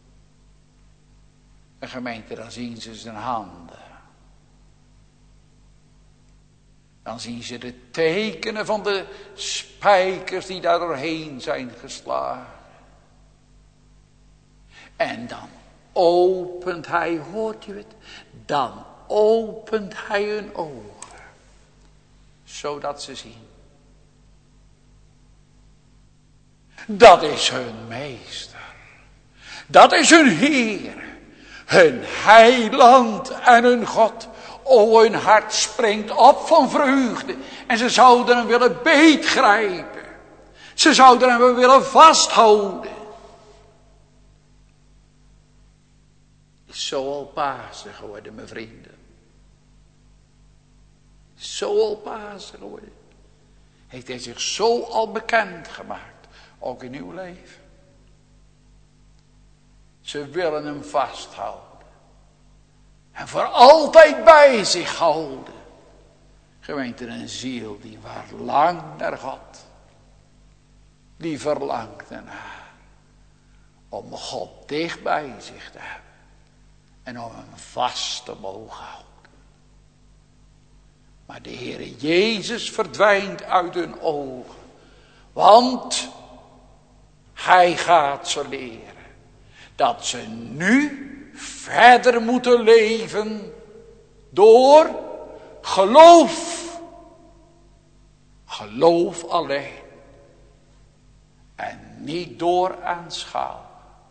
En gemeente, dan zien ze zijn handen. Dan zien ze de tekenen van de spijkers die daar doorheen zijn geslagen. En dan opent hij, hoort u het? Dan opent hij hun ogen. Zodat ze zien. Dat is hun meester. Dat is hun Heer. Hun heiland en hun God. O, hun hart springt op van vreugde. En ze zouden hem willen beetgrijpen. Ze zouden hem willen vasthouden. Is zo al Pasen geworden, mijn vrienden. Zo al Pasen geworden. Heeft hij zich zo al bekend gemaakt. Ook in uw leven. Ze willen hem vasthouden. En voor altijd bij zich houden. Gemeente, een ziel die verlangt naar God. Die verlangt ernaar. Om God dicht bij zich te hebben. En om hem vast te mogen houden. Maar de Heere Jezus verdwijnt uit hun ogen. Want hij gaat ze leren. Dat ze nu verder moeten leven door geloof. Geloof alleen. En niet door aanschouwen.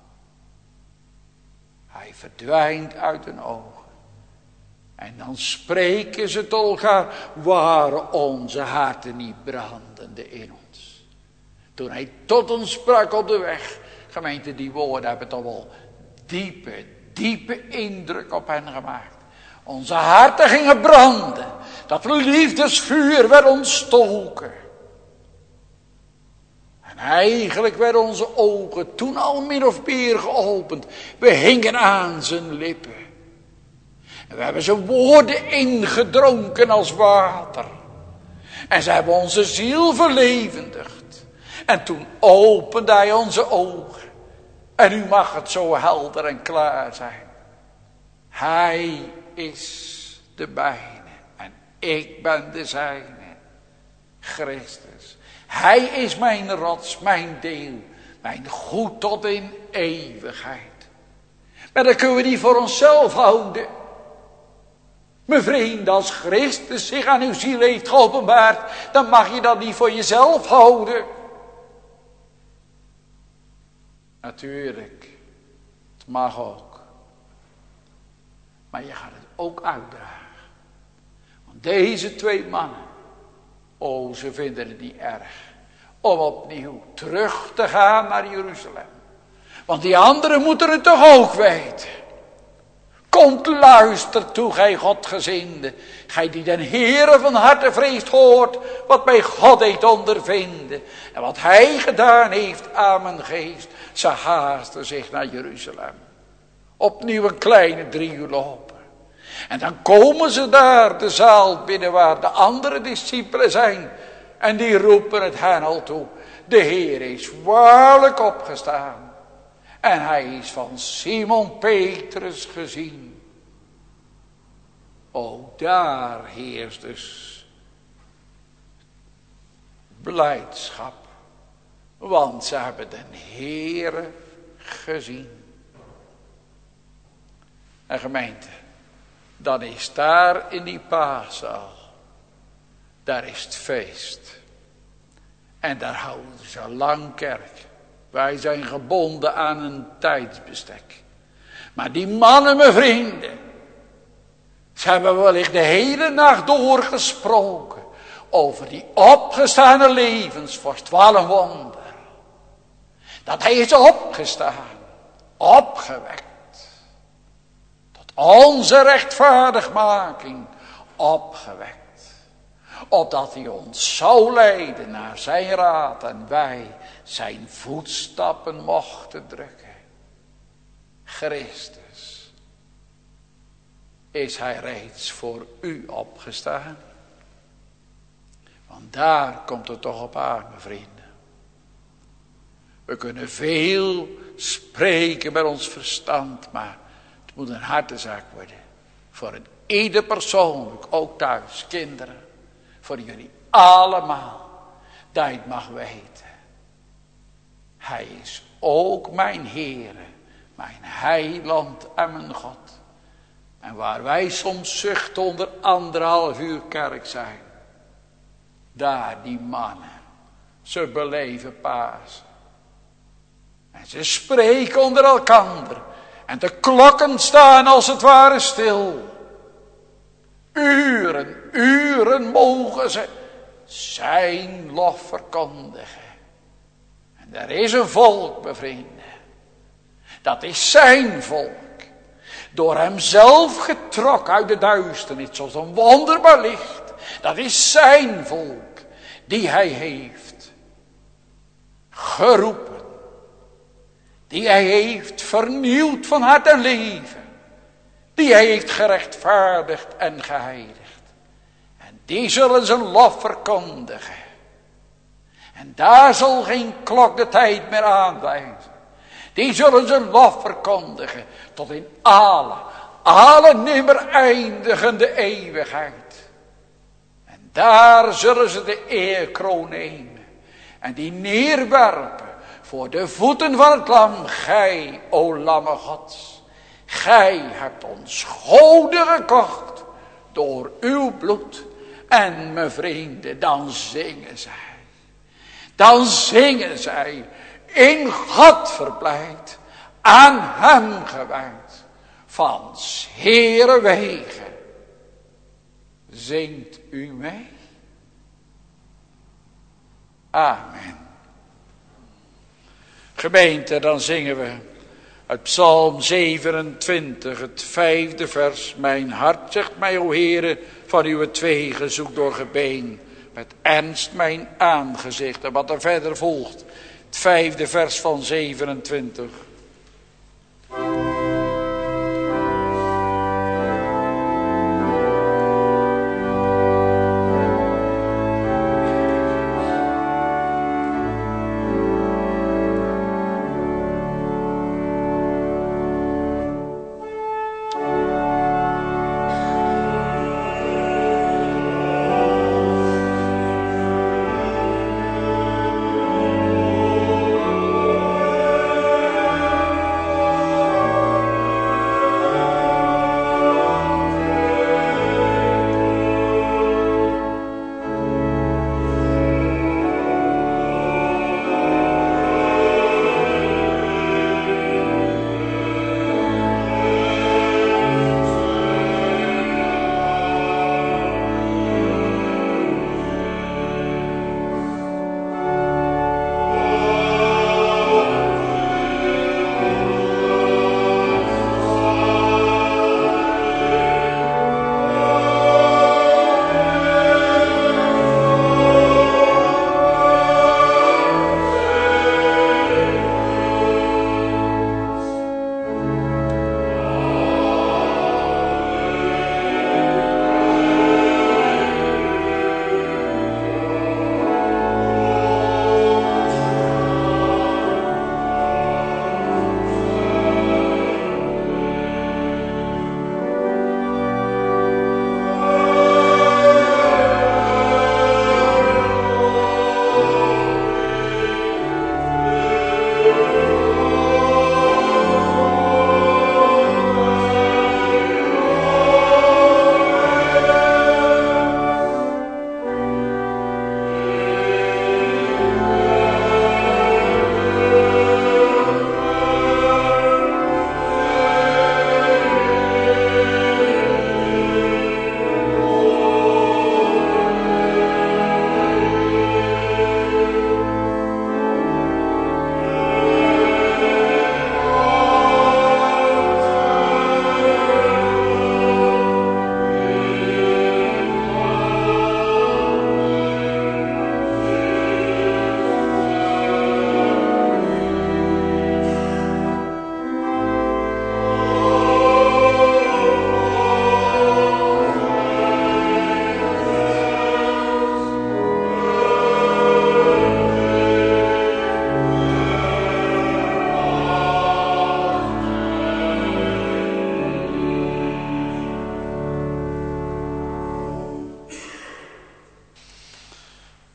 Hij verdwijnt uit hun ogen. En dan spreken ze tot elkaar. Waren onze harten niet brandende in ons? Toen hij tot ons sprak op de weg. Gemeente, die woorden hebben toch wel diepe indruk op hen gemaakt. Onze harten gingen branden. Dat liefdesvuur werd ontstoken. En eigenlijk werden onze ogen toen al min of meer geopend. We hingen aan zijn lippen. En we hebben zijn woorden ingedronken als water. En ze hebben onze ziel verlevendigd. En toen opende hij onze ogen. En nu mag het zo helder en klaar zijn. Hij is de mijne. En ik ben de zijne. Christus. Hij is mijn rots, mijn deel. Mijn goed tot in eeuwigheid. Maar dat kunnen we niet voor onszelf houden. Mijn vriend, als Christus zich aan uw ziel heeft geopenbaard, dan mag je dat niet voor jezelf houden. Natuurlijk, het mag ook. Maar je gaat het ook uitdragen. Want deze twee mannen, oh, ze vinden het niet erg om opnieuw terug te gaan naar Jeruzalem. Want die anderen moeten het toch ook weten. Komt, luister toe, gij Godgezinde. Gij die den Heere van harte vreest hoort. Wat bij God deed ondervinden. En wat hij gedaan heeft aan mijn geest. Ze haasten zich naar Jeruzalem. Opnieuw een kleine 3 uur lopen. En dan komen ze daar de zaal binnen waar de andere discipelen zijn. En die roepen het hen al toe. De Heer is waarlijk opgestaan. En hij is van Simon Petrus gezien. O, daar heerst dus blijdschap. Want ze hebben de Heere gezien. En gemeente, dan is daar in die paaszaal, daar is het feest. En daar houden ze lang kerk. Wij zijn gebonden aan een tijdsbestek. Maar die mannen, mijn vrienden, ze hebben wellicht de hele nacht doorgesproken over die opgestane levensvorst. Wat een wonder. Dat hij is opgestaan, opgewekt. Tot onze rechtvaardigmaking opgewekt. Opdat hij ons zou leiden naar zijn raad en wij zijn voetstappen mochten drukken. Christus, is hij reeds voor u opgestaan? Want daar komt het toch op aan, mijn vrienden. We kunnen veel spreken met ons verstand, maar het moet een hartezaak worden. Voor een ieder persoonlijk, ook thuis, kinderen. Voor jullie allemaal. Dat je het mag weten. Hij is ook mijn Heere. Mijn heiland en mijn God. En waar wij soms zuchten onder 1,5 uur kerk zijn. Daar die mannen. Ze beleven Pasen. En ze spreken onder elkander. En de klokken staan als het ware stil. Uren mogen ze zijn lof verkondigen. En er is een volk, bevrienden. Dat is zijn volk. Door hem zelf getrokken uit de duisternis. Zoals een wonderbaar licht. Dat is zijn volk. Die hij heeft geroepen. Die hij heeft vernieuwd van hart en leven. Die hij heeft gerechtvaardigd en geheiligd. En die zullen zijn lof verkondigen. En daar zal geen klok de tijd meer aanwijzen. Die zullen zijn lof verkondigen. Tot in alle nimmer eindigende eeuwigheid. En daar zullen ze de eerkroon nemen. En die neerwerpen. Voor de voeten van het lam. Gij, o lamme Gods. Gij hebt ons goden gekocht. Door uw bloed. En mijn vrienden, dan zingen zij. Dan zingen zij. In God verblijd. Aan hem gewijd. Van 's Heere wegen. Zingt u mee? Amen. Gemeente, dan zingen we uit Psalm 27, het 5e vers. Mijn hart zegt mij, o Heere, van uw wegen zoek door gebeen. Met ernst mijn aangezicht. En wat er verder volgt. Het 5e vers van 27.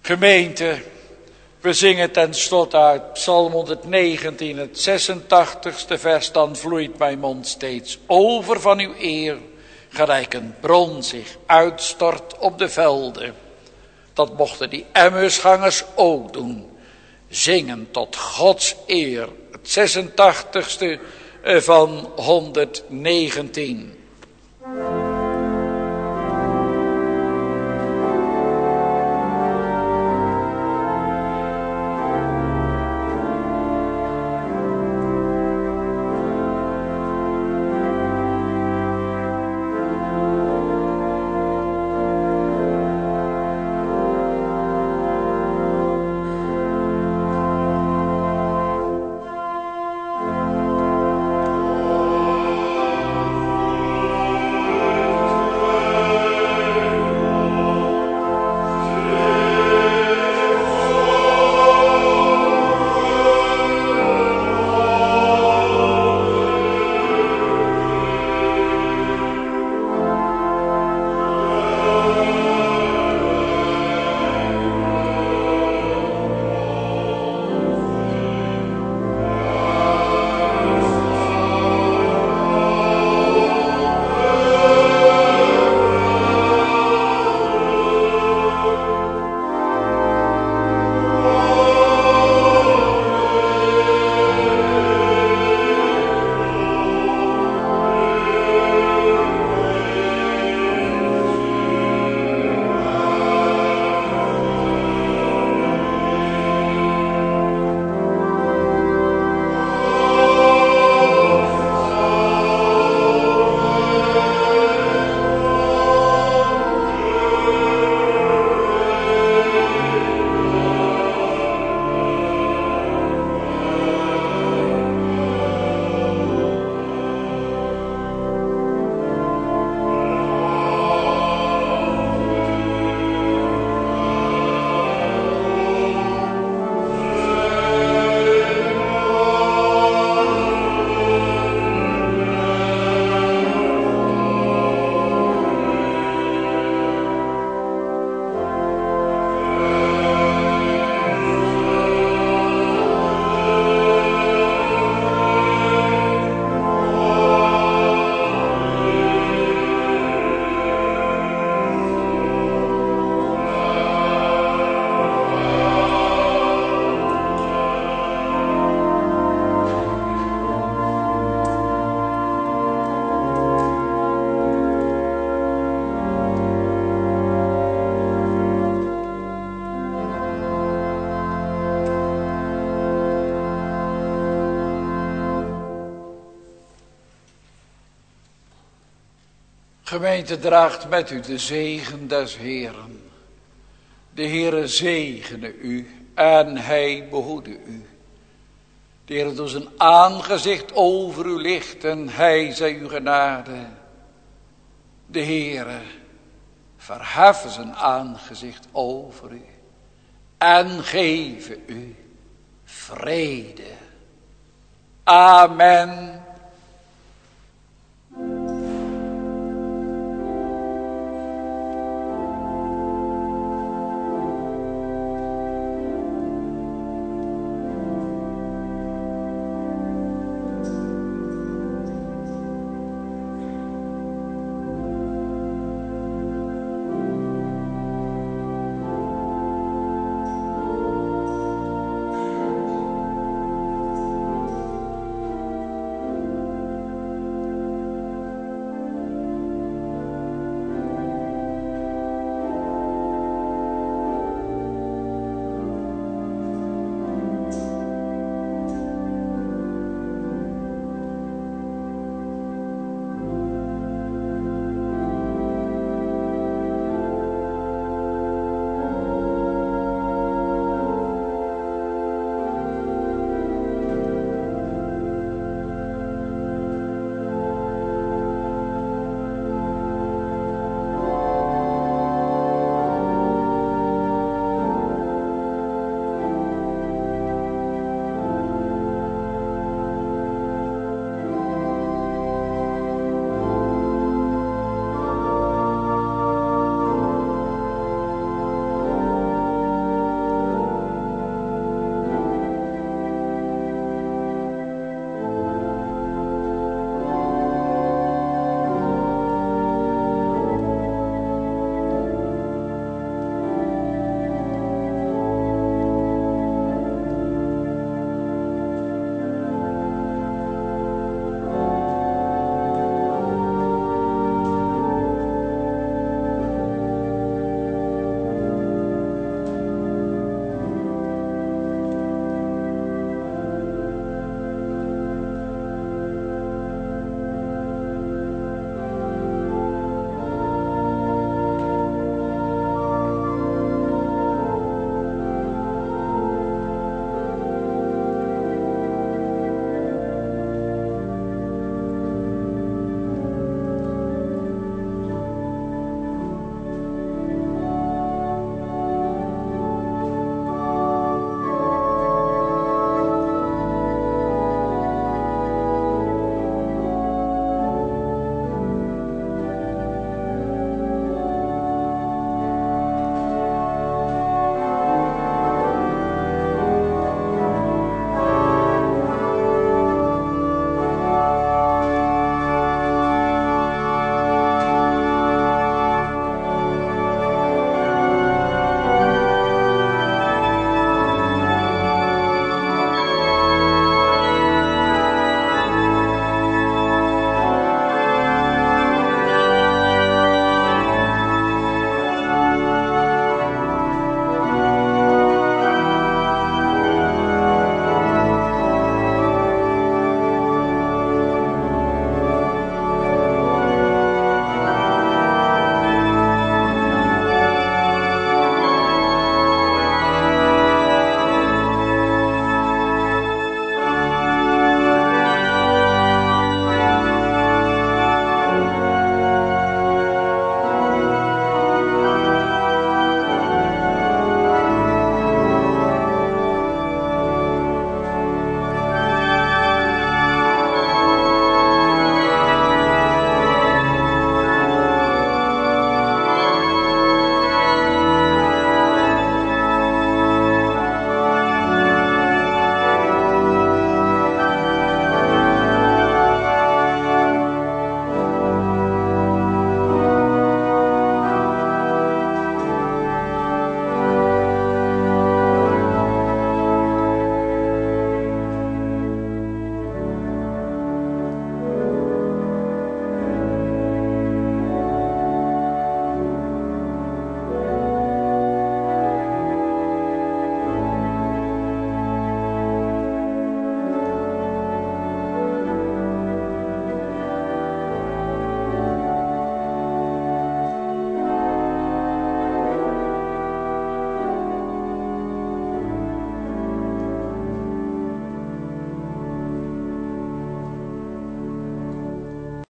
Gemeente, we zingen ten slotte uit Psalm 119, het 86ste vers. Dan vloeit mijn mond steeds over van uw eer, gelijk een bron zich uitstort op de velden. Dat mochten die Emmausgangers ook doen. Zingen tot Gods eer. Het 86ste van 119. Gemeente, draagt met u de zegen des Heeren. De Heere zegene u en hij behoede u. De Heere doet zijn aangezicht over u lichten, hij zij u genade. De Heere verheffen zijn aangezicht over u en geven u vrede. Amen.